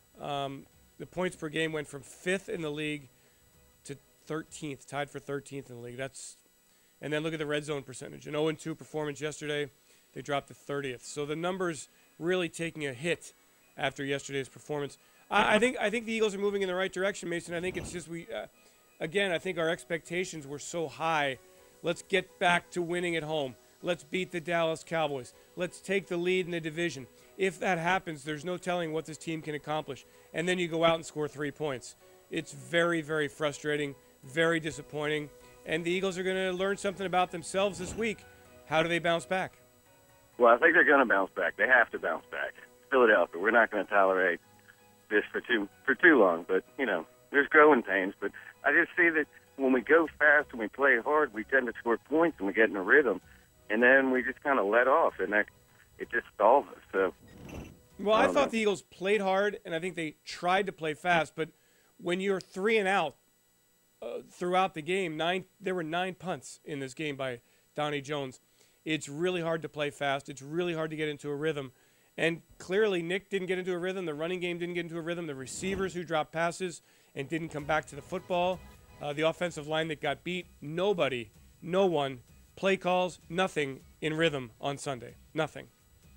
The points per game went from 5th in the league to 13th, tied for 13th in the league. And then look at the red zone percentage. An 0-2 performance yesterday, they dropped to 30th. So the numbers really taking a hit after yesterday's performance. I think the Eagles are moving in the right direction, Mason. I think it's just again, I think our expectations were so high. Let's get back to winning at home. Let's beat the Dallas Cowboys. Let's take the lead in the division. If that happens, there's no telling what this team can accomplish. And then you go out and score 3 points. It's very, very frustrating, very disappointing. And the Eagles are going to learn something about themselves this week. How do they bounce back? Well, I think they're going to bounce back. They have to bounce back. Philadelphia, we're not going to tolerate this for too long. But, there's growing pains. But I just see that when we go fast and we play hard, we tend to score points and we get in a rhythm. And then we just kind of let off, and it just stalls us. So, well, I thought the Eagles played hard, and I think they tried to play fast. But when you're 3 and out throughout the game, there were 9 punts in this game by Donnie Jones. It's really hard to play fast. It's really hard to get into a rhythm. And clearly, Nick didn't get into a rhythm. The running game didn't get into a rhythm. The receivers who dropped passes and didn't come back to the football. The offensive line that got beat. Nobody, no one, play calls, nothing in rhythm on Sunday. Nothing.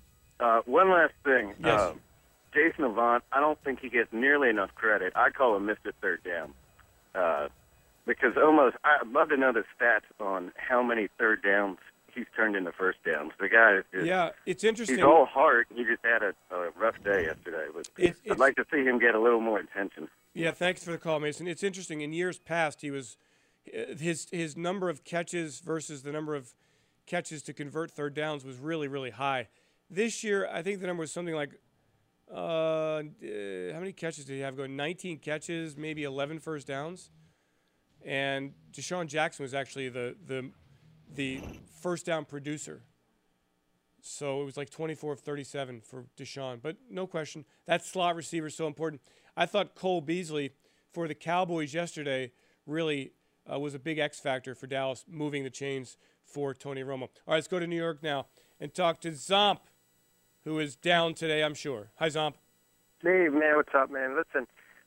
One last thing. Yes. Jason Avant, I don't think he gets nearly enough credit. I call him Mr. Third Down. Because I'd love to know the stats on how many third downs he's turned into first downs. The guy is just, it's interesting. He's all heart. He just had a rough day yesterday. But I'd like to see him get a little more attention. Yeah, thanks for the call, Mason. It's interesting. In years past, he was his number of catches versus the number of catches to convert third downs was really, really high. This year, I think the number was something like how many catches did he have going? 19 catches, maybe 11 first downs. And Deshaun Jackson was actually the first down producer. So it was like 24 of 37 for Deshaun. But no question, that slot receiver is so important. I thought Cole Beasley for the Cowboys yesterday really was a big X factor for Dallas, moving the chains for Tony Romo. All right, let's go to New York now and talk to Zomp, who is down today, I'm sure. Hi, Zomp. Dave, man, what's up, man? Listen,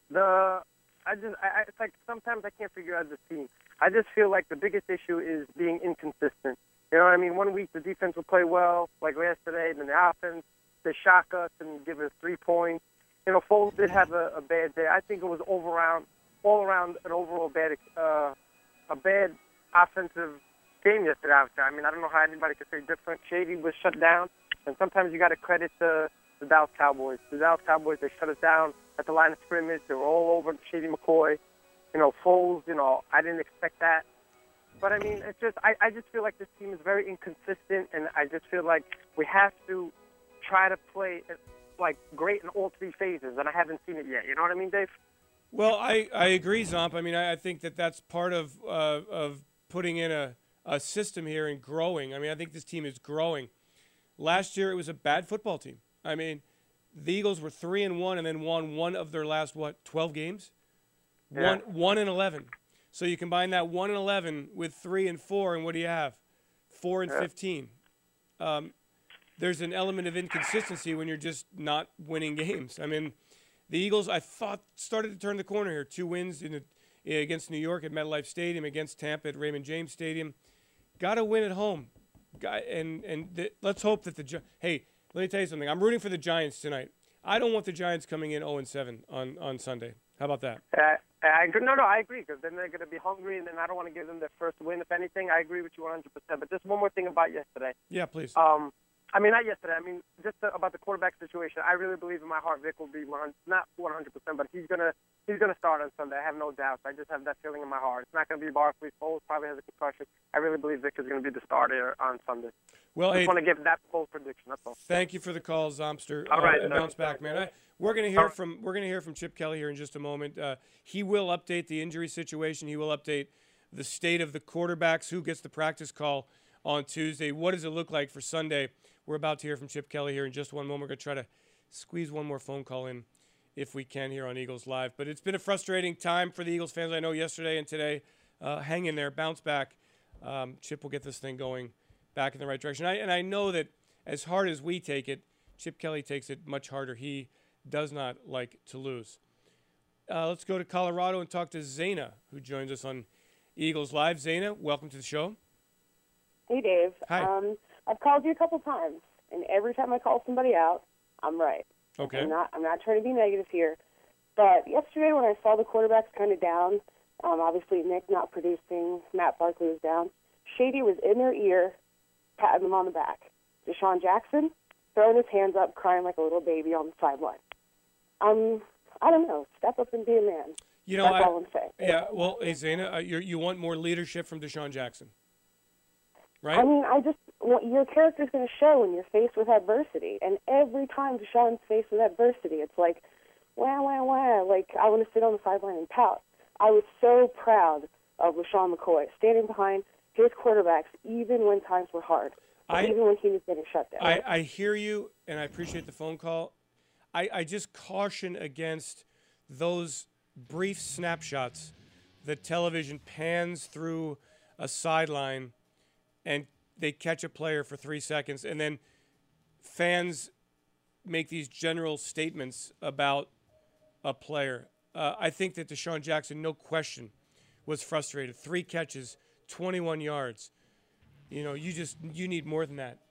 it's like sometimes I can't figure out this team. I just feel like the biggest issue is being inconsistent. You know what I mean? One week the defense will play well, like yesterday, then the offense, they shock us and give us 3 points. Foles did have a bad day. I think it was all around an overall bad, a bad offensive game yesterday. I mean, I don't know how anybody could say different. Shady was shut down, and sometimes you got to credit the Dallas Cowboys. The Dallas Cowboys, they shut us down at the line of scrimmage. They were all over Shady McCoy. Foles, I didn't expect that. But, I mean, it's just I just feel like this team is very inconsistent, and I just feel like we have to try to play like great in all 3 phases, and I haven't seen it yet. You know what I mean, Dave? Well, I agree, Zomp. I mean, I think that's part of putting in a system here and growing. I mean, I think this team is growing. Last year, it was a bad football team. I mean, the Eagles were 3-1 and then won one of their last, 12 games? Yeah. 1-11. So you combine that 1-11 with 3-4, and what do you have? 4-15. There's an element of inconsistency when you're just not winning games. I mean, the Eagles, I thought, started to turn the corner here. 2 wins against New York at MetLife Stadium, against Tampa at Raymond James Stadium. Got to win at home. Let's hope that hey, let me tell you something. I'm rooting for the Giants tonight. I don't want the Giants coming in 0-7 on Sunday. How about that? I agree, because then they're going to be hungry, and then I don't want to give them their first win. If anything, I agree with you 100%. But just one more thing about yesterday. Yeah, please. I mean, not yesterday. I mean, just about the quarterback situation. I really believe in my heart Vic will be not 100%, but he's gonna start on Sunday. I have no doubts. I just have that feeling in my heart. It's not gonna be Barkley. Foles probably has a concussion. I really believe Vic is gonna be the starter on Sunday. Well, I just want to give that bold prediction. That's all. Thank you for the call, Zomster. All right, and bounce back, man. We're gonna hear from Chip Kelly here in just a moment. He will update the injury situation. He will update the state of the quarterbacks. Who gets the practice call on Tuesday? What does it look like for Sunday? We're about to hear from Chip Kelly here in just one moment. We're going to try to squeeze one more phone call in if we can here on Eagles Live. But it's been a frustrating time for the Eagles fans. I know yesterday and today. Hang in there. Bounce back. Chip will get this thing going back in the right direction. And I know that as hard as we take it, Chip Kelly takes it much harder. He does not like to lose. Let's go to Colorado and talk to Zaina, who joins us on Eagles Live. Zaina, welcome to the show. Hey, Dave. Hi. I've called you a couple times, and every time I call somebody out, I'm right. Okay. I'm not trying to be negative here, but yesterday when I saw the quarterbacks kind of down, obviously Nick not producing, Matt Barkley was down, Shady was in their ear, patting them on the back. Deshaun Jackson throwing his hands up, crying like a little baby on the sideline. I don't know. Step up and be a man. You know, that's all I'm saying. Yeah. Well, hey, Zaina, you want more leadership from Deshaun Jackson, right? I mean, your character's going to show when you're faced with adversity. And every time Deshaun's faced with adversity, it's like, wah, wah, wah. Like, I want to sit on the sideline and pout. I was so proud of LaShawn McCoy standing behind his quarterbacks even when times were hard, even when he was getting shut down. I hear you, and I appreciate the phone call. I just caution against those brief snapshots that television pans through a sideline and they catch a player for 3 seconds, and then fans make these general statements about a player. I think that Deshaun Jackson, no question, was frustrated. 3 catches, 21 yards. You know, you need more than that.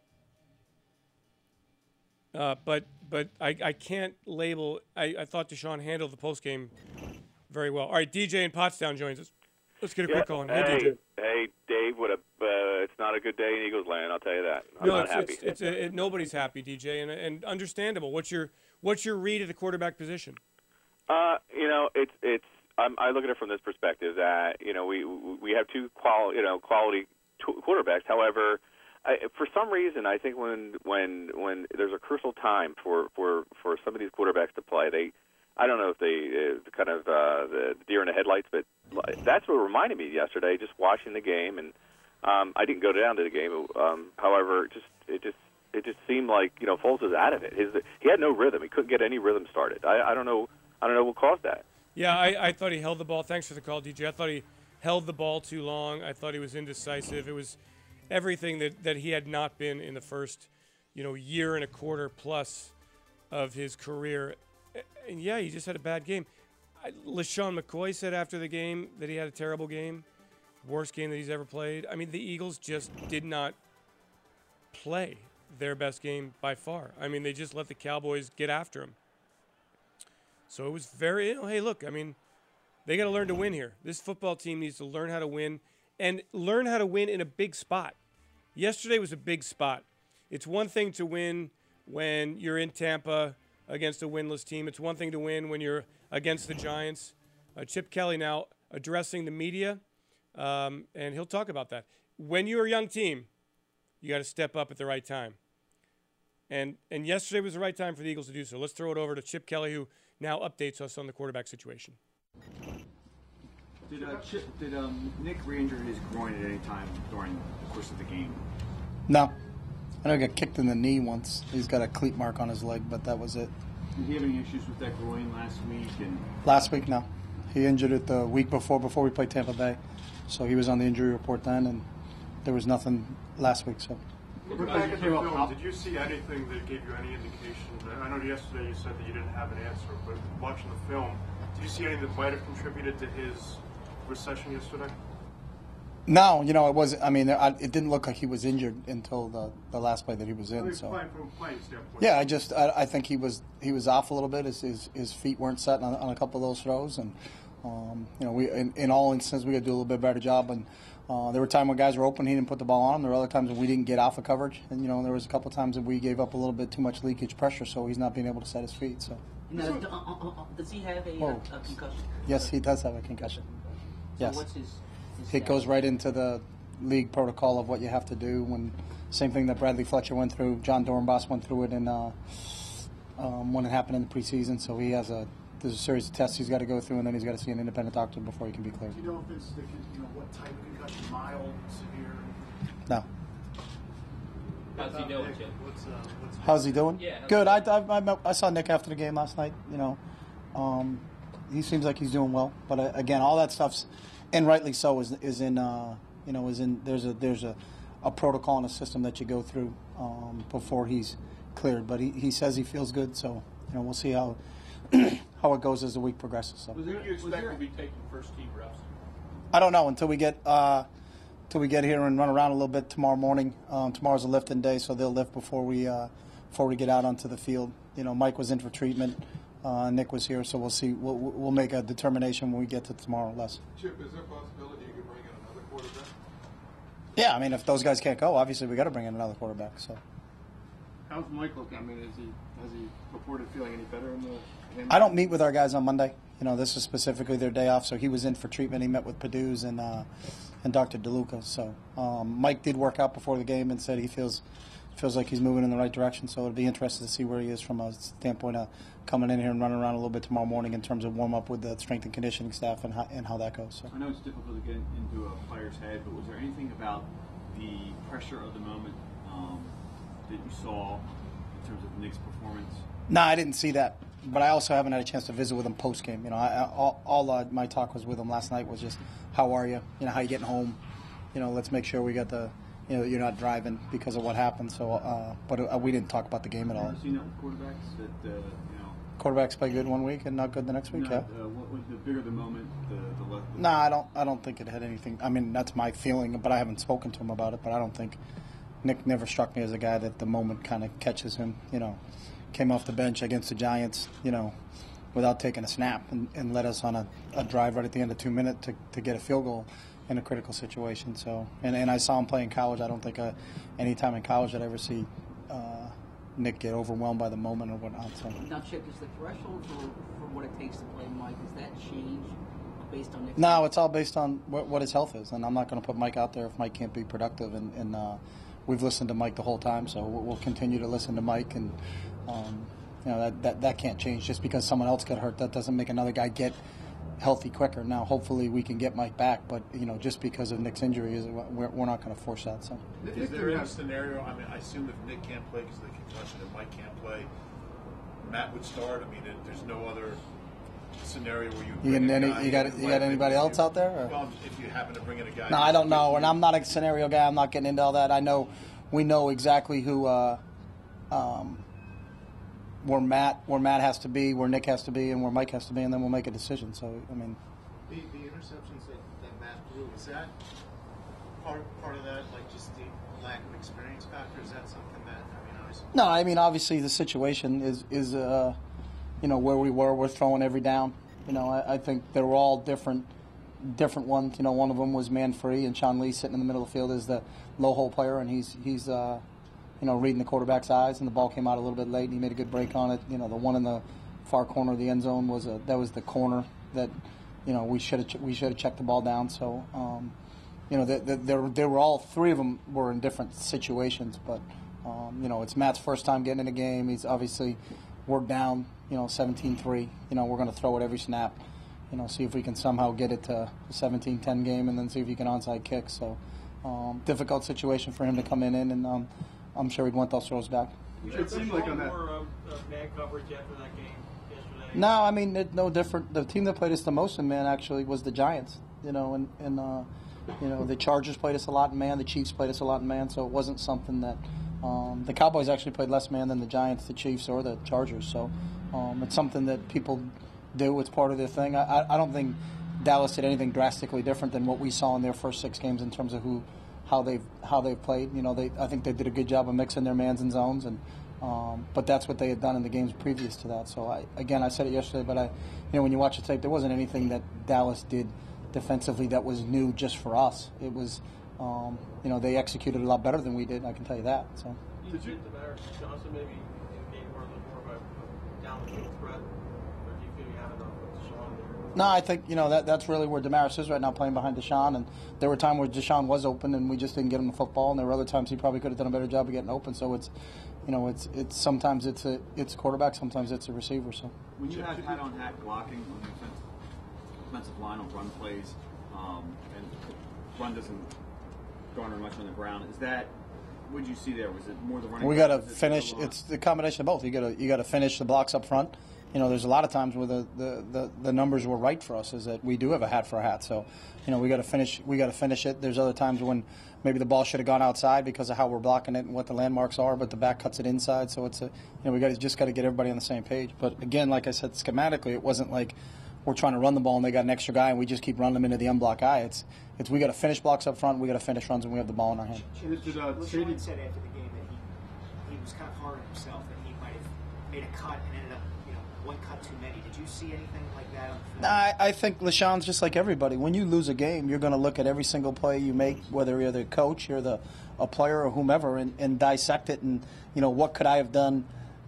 But I can't label. I thought Deshaun handled the postgame very well. All right, DJ in Pottstown joins us. Let's get a quick call on. Hey, DJ. Hey, Dave. It's not a good day in Eagles land. I'll tell you that. I'm not happy. Nobody's happy, DJ, and understandable. What's your read of the quarterback position? You know, I look at it from this perspective that we have two quality quarterbacks. However, for some reason, I think when there's a crucial time for some of these quarterbacks to play, I don't know if they kind of the deer in the headlights, but that's what reminded me yesterday, just watching the game, and I didn't go down to the game. However, it just seemed like Foles was out of it. He had no rhythm. He couldn't get any rhythm started. I don't know what caused that. Yeah, I thought he held the ball. Thanks for the call, DJ. I thought he held the ball too long. I thought he was indecisive. It was everything that he had not been in the first, year and a quarter plus of his career. And yeah, he just had a bad game. LaShawn McCoy said after the game that he had a terrible game, worst game that he's ever played. I mean, the Eagles just did not play their best game by far. I mean, they just let the Cowboys get after him. So it was very, hey, look, I mean, they got to learn to win here. This football team needs to learn how to win and learn how to win in a big spot. Yesterday was a big spot. It's one thing to win when you're in Tampa against a winless team. It's one thing to win when you're against the Giants. Chip Kelly now addressing the media, and he'll talk about that. When you're a young team, you got to step up at the right time. And yesterday was the right time for the Eagles to do so. Let's throw it over to Chip Kelly, who now updates us on the quarterback situation. Did Nick re-injure his groin at any time during the course of the game? No. I know he got kicked in the knee once. He's got a cleat mark on his leg, but that was it. Did he have any issues with that groin last week? Last week, no. He injured it the week before we played Tampa Bay. So he was on the injury report then, and there was nothing last week. So. Back at the film, did you see anything that gave you any indication? I know yesterday you said that you didn't have an answer, but watching the film, did you see anything that might have contributed to his recession yesterday? No, it wasn't. I mean, it didn't look like he was injured until the last play that he was in. From a playing standpoint. Yeah, I think he was off a little bit. His feet weren't set on a couple of those throws, and in all instances we got to do a little bit better job There were times when guys were open, he didn't put the ball on them. There were other times when we didn't get alpha coverage, and there was a couple times that we gave up a little bit too much leakage pressure, so he's not being able to set his feet. So. Does he have a concussion? Yes, he does have a concussion. So Yes. what's his It goes right into the league protocol of what you have to do. Same thing that Bradley Fletcher went through. John Dornbos went through it when it happened in the preseason. So there's a series of tests he's got to go through, and then he's got to see an independent doctor before he can be cleared. Do you know if it's what type of concussion? Mild, severe? No. How's he doing, Jim? How's he doing? Yeah. Good. I saw Nick after the game last night. He seems like he's doing well. But again, all that stuff's, and rightly so, is in there's a protocol and a system that you go through before he's cleared. But he says he feels good, so we'll see how how it goes as the week progresses. So. Who do you expect to be taking first team reps? I don't know until we get here and run around a little bit tomorrow morning. Tomorrow's a lifting day, so they'll lift before we get out onto the field. Mike was in for treatment. Nick was here, so we'll see. We'll make a determination when we get to tomorrow. Les. Chip, is there a possibility you could bring in another quarterback? Yeah, I mean, if those guys can't go, obviously we got to bring in another quarterback. So. How's Mike looking? I mean, has he reported feeling any better in the? I don't meet with our guys on Monday. This is specifically their day off, so he was in for treatment. He met with Padu's and Dr. DeLuca. So Mike did work out before the game and said he feels like he's moving in the right direction. So it'll be interesting to see where he is from a standpoint of coming in here and running around a little bit tomorrow morning in terms of warm up with the strength and conditioning staff and how that goes. So. I know it's difficult to get into a player's head, but was there anything about the pressure of the moment that you saw in terms of Nick's performance? No, I didn't see that. But I also haven't had a chance to visit with him post game. All my talk was with him last night was just, how are you? How you getting home? Let's make sure we got you're not driving because of what happened. So, but we didn't talk about the game at all. Have you seen that with quarterbacks that quarterbacks play good one week and not good the next week? Yeah. What was the bigger the moment, the less? No, I don't think it had anything. I mean, that's my feeling, but I haven't spoken to him about it. But I don't think Nick never struck me as a guy that the moment kind of catches him. Came off the bench against the Giants, without taking a snap and led us on a drive right at the end of 2 minutes to get a field goal in a critical situation. So, and I saw him play in college. I don't think any time in college I'd ever see Nick get overwhelmed by the moment or whatnot. So. Now, Chip, is the threshold for what it takes to play Mike, is that changed based on Nick's? No, it's all based on what his health is. And I'm not going to put Mike out there if Mike can't be productive. And we've listened to Mike the whole time, so we'll continue to listen to Mike. And that can't change just because someone else got hurt. That doesn't make another guy get healthy quicker. Now, hopefully, we can get Mike back, but just because of Nick's injury, we're not going to force that. So, is there a scenario? I mean, I assume if Nick can't play because of the concussion, and Mike can't play, Matt would start. I mean, there's no other scenario where you got anybody else out there? Or? Well, if you happen to bring in a guy. No, I don't know, and I'm not a scenario guy. I'm not getting into all that. We know exactly who. Where Matt has to be, where Nick has to be, and where Mike has to be, and then we'll make a decision. So, I mean, the interceptions that Matt threw, is that part of that, like just the lack of experience factor? Is that something that obviously? No, I mean obviously the situation is where we were. We're throwing every down. I think they were all different ones. One of them was man free, and Sean Lee sitting in the middle of the field is the low hole player, and he's reading the quarterback's eyes, and the ball came out a little bit late, and he made a good break on it. The one in the far corner of the end zone was the corner that, we should have checked the ball down. So, there were all three of them were in different situations, but it's Matt's first time getting in a game. He's obviously we're down, 17-3. We're going to throw it every snap. See if we can somehow get it to a 17-10 game, and then see if he can onside kick. So, difficult situation for him to come in, and. I'm sure he'd want those throws back. It seemed like on that. More man coverage after that game yesterday. No, I mean it's no different. The team that played us the most in man actually was the Giants. And the Chargers played us a lot in man. The Chiefs played us a lot in man. So it wasn't something that the Cowboys actually played less man than the Giants, the Chiefs, or the Chargers. So it's something that people do. It's part of their thing. I don't think Dallas did anything drastically different than what we saw in their first 6 games in terms of how they've played. I think they did a good job of mixing their mans and zones, and but that's what they had done in the games previous to that. So I said it yesterday, but when you watch the tape, there wasn't anything that Dallas did defensively that was new just for us. It was, they executed a lot better than we did. I can tell you that. So. Did you think Damaris Johnson maybe in game were a little more of a down the field threat, or do you feel you have enough with Deshaun there? No, I think that's really where Damaris is right now, playing behind Deshaun. And there were times where Deshaun was open, and we just didn't get him the football. And there were other times he probably could have done a better job of getting open. So it's sometimes it's a quarterback, sometimes it's a receiver. So when you have hat-on-hat blocking on the offensive line on run plays, and run doesn't garner much on the ground, is that? What did you see there? Was it more the running? We got to finish. It's the combination of both. You got to finish the blocks up front. There's a lot of times where the numbers were right for us, is that we do have a hat for a hat. So, we got to finish. We got to finish it. There's other times when maybe the ball should have gone outside because of how we're blocking it and what the landmarks are, but the back cuts it inside. So it's we just got to get everybody on the same page. But again, like I said, schematically, it wasn't like we're trying to run the ball and they got an extra guy and we just keep running them into the unblocked guy. It's we got to finish blocks up front. We got to finish runs when we have the ball in our hand. LeSean said after the game that he was kind of hard on himself, that he might have made a cut and ended up one cut too many. Did you see anything like that on the film? I think LeSean's just like everybody. When you lose a game, you're going to look at every single play you make, whether you're the coach or a player or whomever, and dissect it and what could I have done,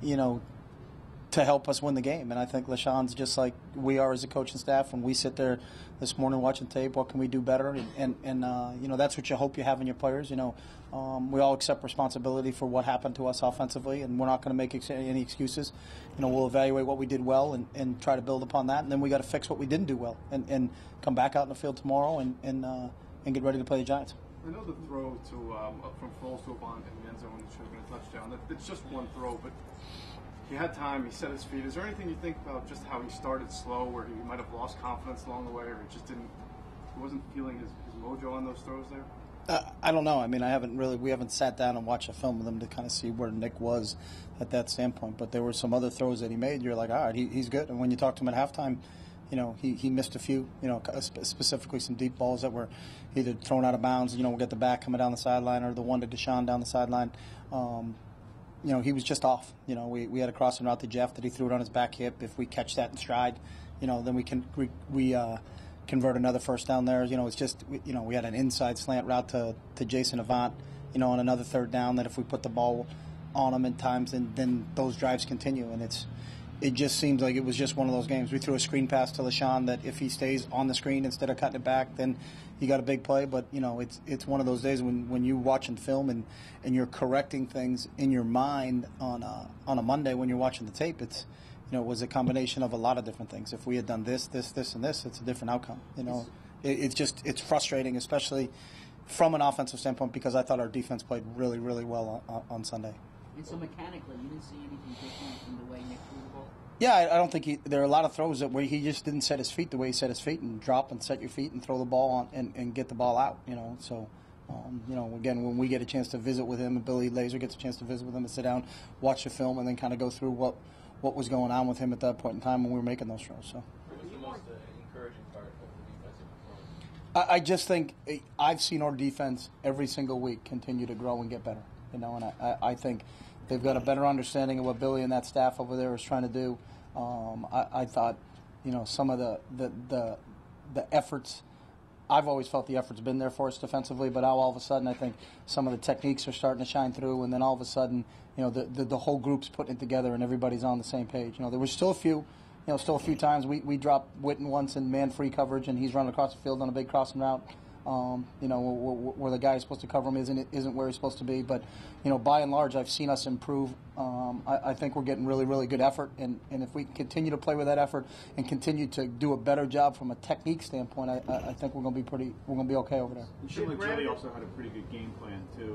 to help us win the game. And I think LeSean's just like we are as a coaching staff. When we sit there this morning watching tape, what can we do better? And that's what you hope you have in your players. We all accept responsibility for what happened to us offensively, and we're not going to make any excuses. We'll evaluate what we did well and try to build upon that, and then we got to fix what we didn't do well and come back out in the field tomorrow and get ready to play the Giants. I know the throw from Foles to Avant in the end zone should have been a touchdown. It's just one throw, but he had time. He set his feet. Is there anything you think about just how he started slow, where he might have lost confidence along the way, or he wasn't feeling his mojo on those throws there? I don't know. I mean, we haven't sat down and watched a film with him to kind of see where Nick was at that standpoint. But there were some other throws that he made. You're like, all right, he's good. And when you talk to him at halftime, he missed a few, specifically some deep balls that were either thrown out of bounds. We'll get the back coming down the sideline, or the one to Deshaun down the sideline. He was just off. We had a crossing route to Jeff that he threw it on his back hip. If we catch that in stride, then we can convert another first down there. It's just we had an inside slant route to Jason Avant, on another third down, that if we put the ball on him at times, then those drives continue. And it just seems like it was just one of those games. We threw a screen pass to LeSean that if he stays on the screen instead of cutting it back, then he got a big play. But it's one of those days when you're watching film and you're correcting things in your mind on a Monday when you're watching the tape. It was a combination of a lot of different things. If we had done this, and this, it's a different outcome. It's frustrating, especially from an offensive standpoint, because I thought our defense played really, really well on Sunday. And so mechanically, you didn't see anything different in the way Nick threw the ball? Yeah, I don't think there are a lot of throws where he just didn't set his feet the way he set his feet, and drop and set your feet and throw the ball on and get the ball out. So again, when we get a chance to visit with him, and Billy Laser gets a chance to visit with him and sit down, watch the film, and then kind of go through what was going on with him at that point in time when we were making those throws. So. What was the most encouraging part of the defensive performance? I just think I've seen our defense every single week continue to grow and get better. And I think they've got a better understanding of what Billy and that staff over there is trying to do. I thought, some of the efforts. I've always felt the effort's been there for us defensively, but now all of a sudden I think some of the techniques are starting to shine through, and then all of a sudden, the whole group's putting it together and everybody's on the same page. There was still a few times we dropped Witten once in man-free coverage, and he's running across the field on a big crossing route. Where the guy who's supposed to cover him isn't where he's supposed to be. But, by and large, I've seen us improve. I think we're getting really, really good effort. And if we continue to play with that effort and continue to do a better job from a technique standpoint, I think we're going to be okay over there. And Chip Bradley also had a pretty good game plan, too.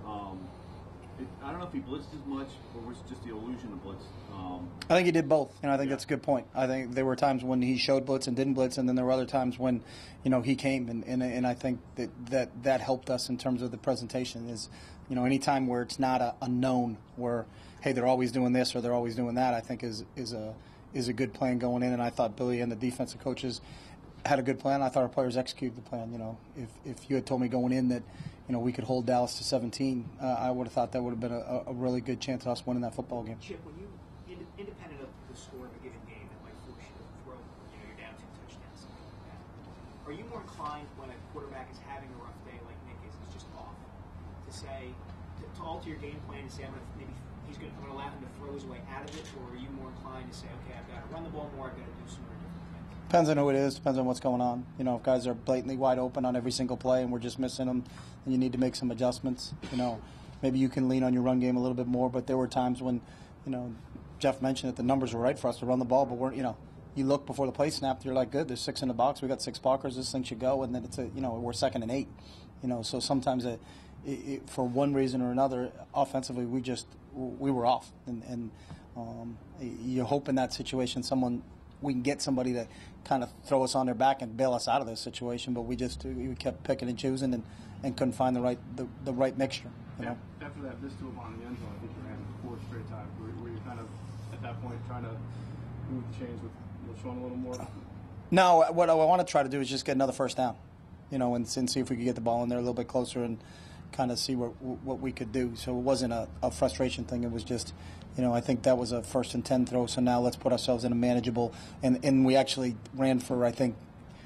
I don't know if he blitzed as much or was it just the illusion of blitz. I think he did both. I think that's a good point. I think there were times when he showed blitz and didn't blitz, and then there were other times when, he came, and I think that helped us in terms of the presentation. Is any time where it's not a known, where hey, they're always doing this or they're always doing that, I think is a good plan going in. And I thought Billy and the defensive coaches had a good plan. I thought our players executed the plan. If you had told me going in that we could hold Dallas to 17, I would have thought that would have been a really good chance of us winning that football game. Chip, when you, independent of the score of a given game that might force you to throw, you're down 2 touchdowns, something like that. Are you more inclined when a quarterback is having a rough day like Nick is just off, to say, to alter your game plan and say, I'm going to allow him to throw his way out of it, or are you more inclined to say, okay, I've got to run the ball more, I've got to do some more different things? Depends on who it is. Depends on what's going on. You know, if guys are blatantly wide open on every single play and we're just missing them, then you need to make some adjustments. You know, maybe you can lean on your run game a little bit more. But there were times when, you know, Jeff mentioned that the numbers were right for us to run the ball, but we're, you know, you look before the play snapped, you're like, good, there's 6 in the box, we got 6 blockers, this thing should go, and then it's we're 2nd and 8. You know, so sometimes for one reason or another, offensively, we were off, and you hope in that situation we can get somebody to kind of throw us on their back and bail us out of this situation, but we kept picking and choosing and couldn't find the right mixture. You know? After that missed to him on the end zone, I think you ran 4 straight times. Were you kind of at that point trying to move the chains with LeSean a little more? No, what I want to try to do is just get another first down, you know, and see if we could get the ball in there a little bit closer and kind of see what we could do. So it wasn't a frustration thing. It was just, you know, I think that was a 1st and 10 throw. So now let's put ourselves in a manageable. And we actually ran for, I think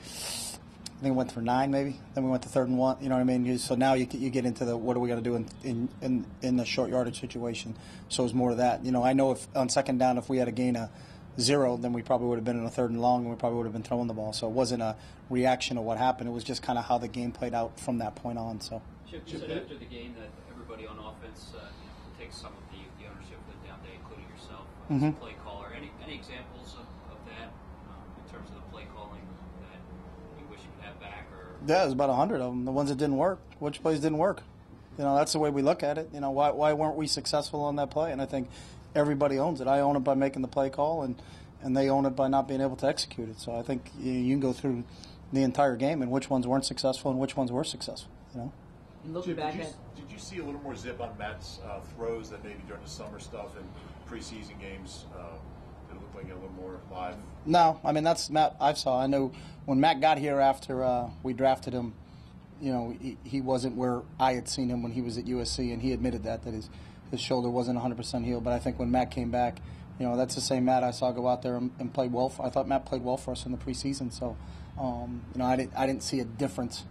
we went for 9 maybe. Then we went to 3rd and 1. You know what I mean? So now you get into the what are we going to do in the short yardage situation. So it was more of that. You know, I know if on 2nd down, if we had a gain of 0, then we probably would have been in a 3rd and long, and we probably would have been throwing the ball. So it wasn't a reaction to what happened. It was just kind of how the game played out from that point on. So. Chip, you said after the game that everybody on offense takes some of the ownership of the down day, including yourself as a play caller. Any examples of that in terms of the play calling that you wish you could have back? Or Yeah, there's about 100 of them. The ones that didn't work. Which plays didn't work? You know, that's the way we look at it. You know, why weren't we successful on that play? And I think everybody owns it. I own it by making the play call, and they own it by not being able to execute it. So I think you can go through the entire game and which ones weren't successful and which ones were successful. You know. And looking back did you see a little more zip on Matt's throws than maybe during the summer stuff and preseason games? It looked like a little more live. No, I mean that's Matt. I know when Matt got here after we drafted him. You know, he wasn't where I had seen him when he was at USC, and he admitted that his shoulder wasn't 100% healed. But I think when Matt came back, you know, that's the same Matt I saw go out there and play well. I thought Matt played well for us in the preseason. So, you know, I didn't see a difference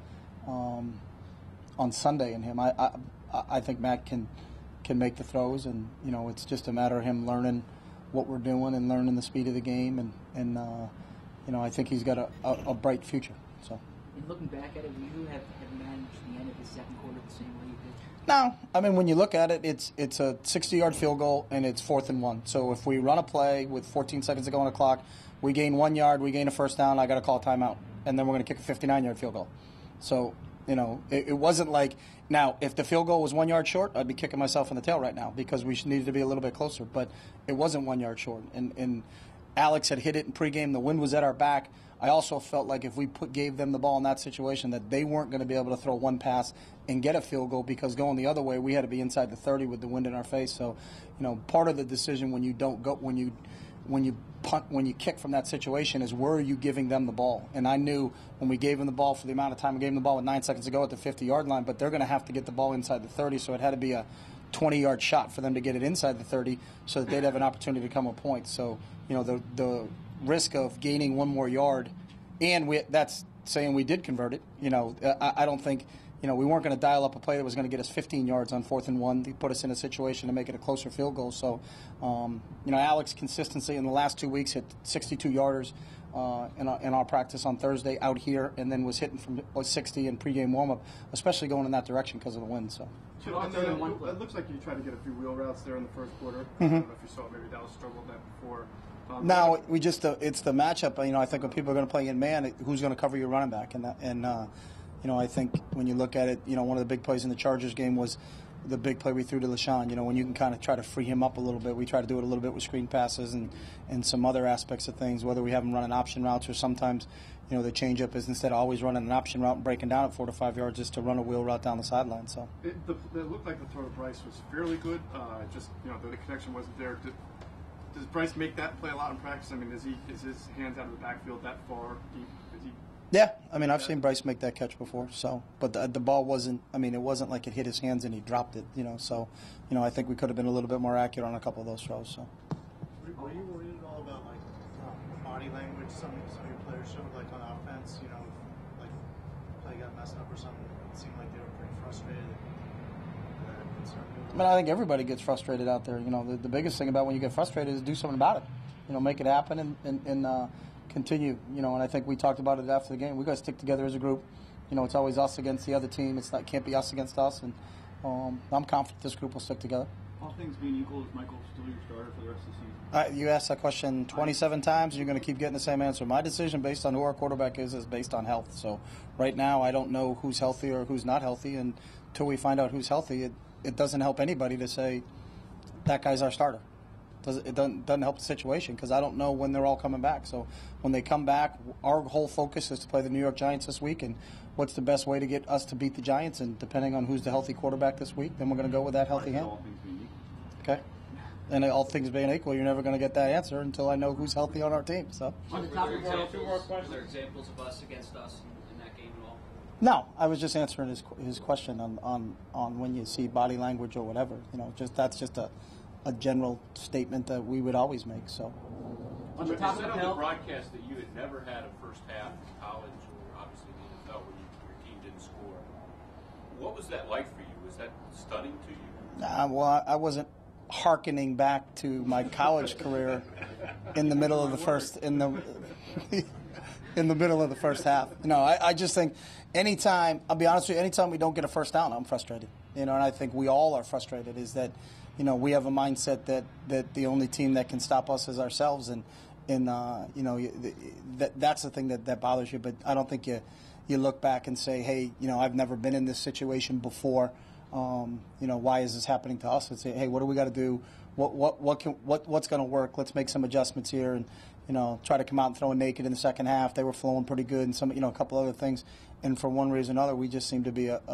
on Sunday in him. I think Matt can make the throws, and you know, it's just a matter of him learning what we're doing and learning the speed of the game, and you know, I think he's got a bright future. So. And looking back at it, would you have managed the end of the 2nd quarter the same way you did? No, I mean when you look at it, it's a 60-yard field goal and it's 4th and 1. So if we run a play with 14 seconds to go on the clock, we gain 1 yard, we gain a first down, I got to call a timeout, and then we're going to kick a 59-yard field goal. So you know, it wasn't like now if the field goal was 1 yard short, I'd be kicking myself in the tail right now because we needed to be a little bit closer. But it wasn't 1 yard short, and Alex had hit it in pregame. The wind was at our back. I also felt like if we gave them the ball in that situation, that they weren't going to be able to throw one pass and get a field goal because going the other way, we had to be inside the 30 with the wind in our face. So, you know, part of the decision when you don't go when you punt, when you kick from that situation is where are you giving them the ball? And I knew when we gave them the ball for the amount of time we gave them the ball with 9 seconds to go at the 50-yard line, but they're going to have to get the ball inside the 30, so it had to be a 20-yard shot for them to get it inside the 30 so that they'd have an opportunity to come with points. So, you know, the risk of gaining 1 more yard, and that's saying we did convert it. You know, I don't think, you know, we weren't going to dial up a play that was going to get us 15 yards on 4th and 1 to put us in a situation to make it a closer field goal. So, you know, Alex consistency in the last 2 weeks hit 62-yarders in our practice on Thursday out here, and then was hitting from 60 in pregame warm-up, especially going in that direction because of the wind. So. It looks like you tried to get a few wheel routes there in the first quarter. Mm-hmm. I don't know if you saw maybe Dallas struggled with that before. No, we just it's the matchup. You know, I think when people are going to play in man, who's going to cover your running back, and you know, I think when you look at it, you know, one of the big plays in the Chargers game was the big play we threw to LeSean. You know, when you can kind of try to free him up a little bit, we try to do it a little bit with screen passes and some other aspects of things, whether we have him running option routes or sometimes, you know, the change-up is instead of always running an option route and breaking down at 4 to 5 yards, just to run a wheel route down the sideline. So it looked like the throw to Bryce was fairly good. Just, you know, the connection wasn't there. Does Bryce make that play a lot in practice? I mean, is his hands out of the backfield that far deep? Yeah, I mean, I've seen Bryce make that catch before. So, but the ball wasn't. I mean, it wasn't like it hit his hands and he dropped it. You know, so, you know, I think we could have been a little bit more accurate on a couple of those throws. So. Were you worried at all about like body language? Some of your players showed like on offense. You know, like play got messed up or something? It seemed like they were pretty frustrated. I mean, I think everybody gets frustrated out there. You know, the biggest thing about when you get frustrated is do something about it. You know, make it happen and continue. You know, and I think we talked about it after the game. We got to stick together as a group. You know, it's always us against the other team. Can't be us against us. And I'm confident this group will stick together. All things being equal, is Michael still your starter for the rest of the season? You asked that question 27 times, and you're going to keep getting the same answer. My decision based on who our quarterback is based on health. So right now, I don't know who's healthy or who's not healthy. And until we find out who's healthy, it doesn't help anybody to say that guy's our starter. It doesn't help the situation because I don't know when they're all coming back. So when they come back, our whole focus is to play the New York Giants this week, and what's the best way to get us to beat the Giants? And depending on who's the healthy quarterback this week, then we're going to go with that healthy hand. Okay. And all things being equal, you're never going to get that answer until I know who's healthy on our team. So. On the top of two more questions. Are there examples of us against us in that game at all? No, I was just answering his question on when you see body language or whatever. You know, that's just a general statement that we would always make. So. On the top of the broadcast that you had never had a first half in college or obviously in the NFL where your team didn't score. What was that like for you? Was that stunning to you? Well, I wasn't hearkening back to my college career in the middle of the first in the middle of the first half. You know, I just think anytime, I'll be honest with you, anytime we don't get a first down, I'm frustrated. You know, and I think we all are frustrated. Is that, you know, we have a mindset that the only team that can stop us is ourselves, and you know, that's the thing that bothers you. But I don't think you look back and say, hey, you know, I've never been in this situation before. You know, why is this happening to us? It's, hey, what do we got to do? What's going to work? Let's make some adjustments here, and you know, try to come out and throw a naked in the second half. They were flowing pretty good, and some, you know, a couple other things. And for one reason or another, we just seemed to be a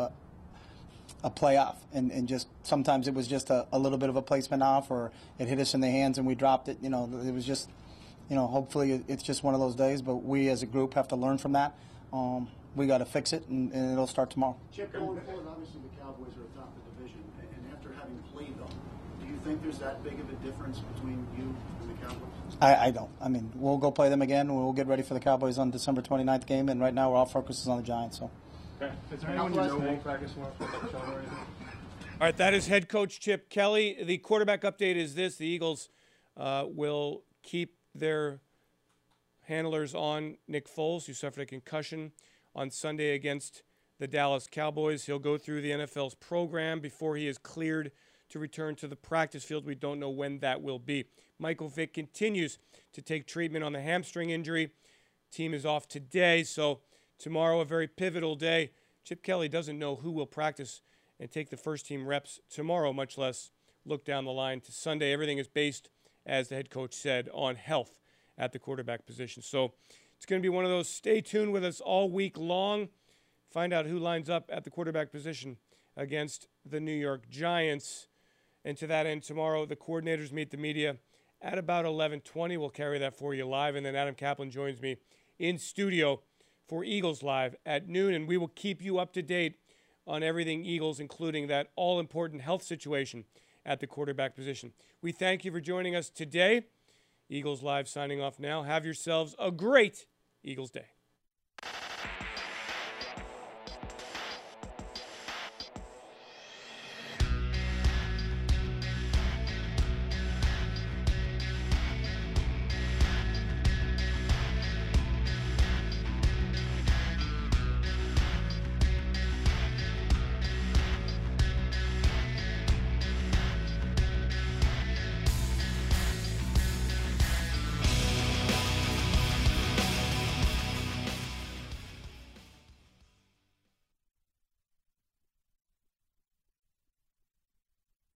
playoff, and just sometimes it was just a little bit of a placement off, or it hit us in the hands and we dropped it. You know, it was just, you know, hopefully it's just one of those days. But we as a group have to learn from that. We got to fix it, and it'll start tomorrow. Chip, going forward, obviously the Cowboys are atop the division, and after having played them, do you think there's that big of a difference between you and the Cowboys? I don't. I mean, we'll go play them again. We'll get ready for the Cowboys on December 29th game, and right now our focus is on the Giants. So. Okay. Is there anyone you know won't practice tomorrow for Sean or anything? All right, that is head coach Chip Kelly. The quarterback update is this. The Eagles will keep their handlers on Nick Foles, who suffered a concussion on Sunday against the Dallas Cowboys. He'll go through the NFL's program before he is cleared to return to the practice field. We don't know when that will be. Michael Vick continues to take treatment on the hamstring injury. Team is off today, so tomorrow a very pivotal day. Chip Kelly doesn't know who will practice and take the first team reps tomorrow, much less look down the line to Sunday. Everything is based, as the head coach said, on health at the quarterback position. So it's going to be one of those, stay tuned with us all week long. Find out who lines up at the quarterback position against the New York Giants. And to that end, tomorrow the coordinators meet the media at about 11:20. We'll carry that for you live. And then Adam Kaplan joins me in studio for Eagles Live at noon. And we will keep you up to date on everything Eagles, including that all-important health situation at the quarterback position. We thank you for joining us today. Eagles Live signing off now. Have yourselves a great Eagles Day.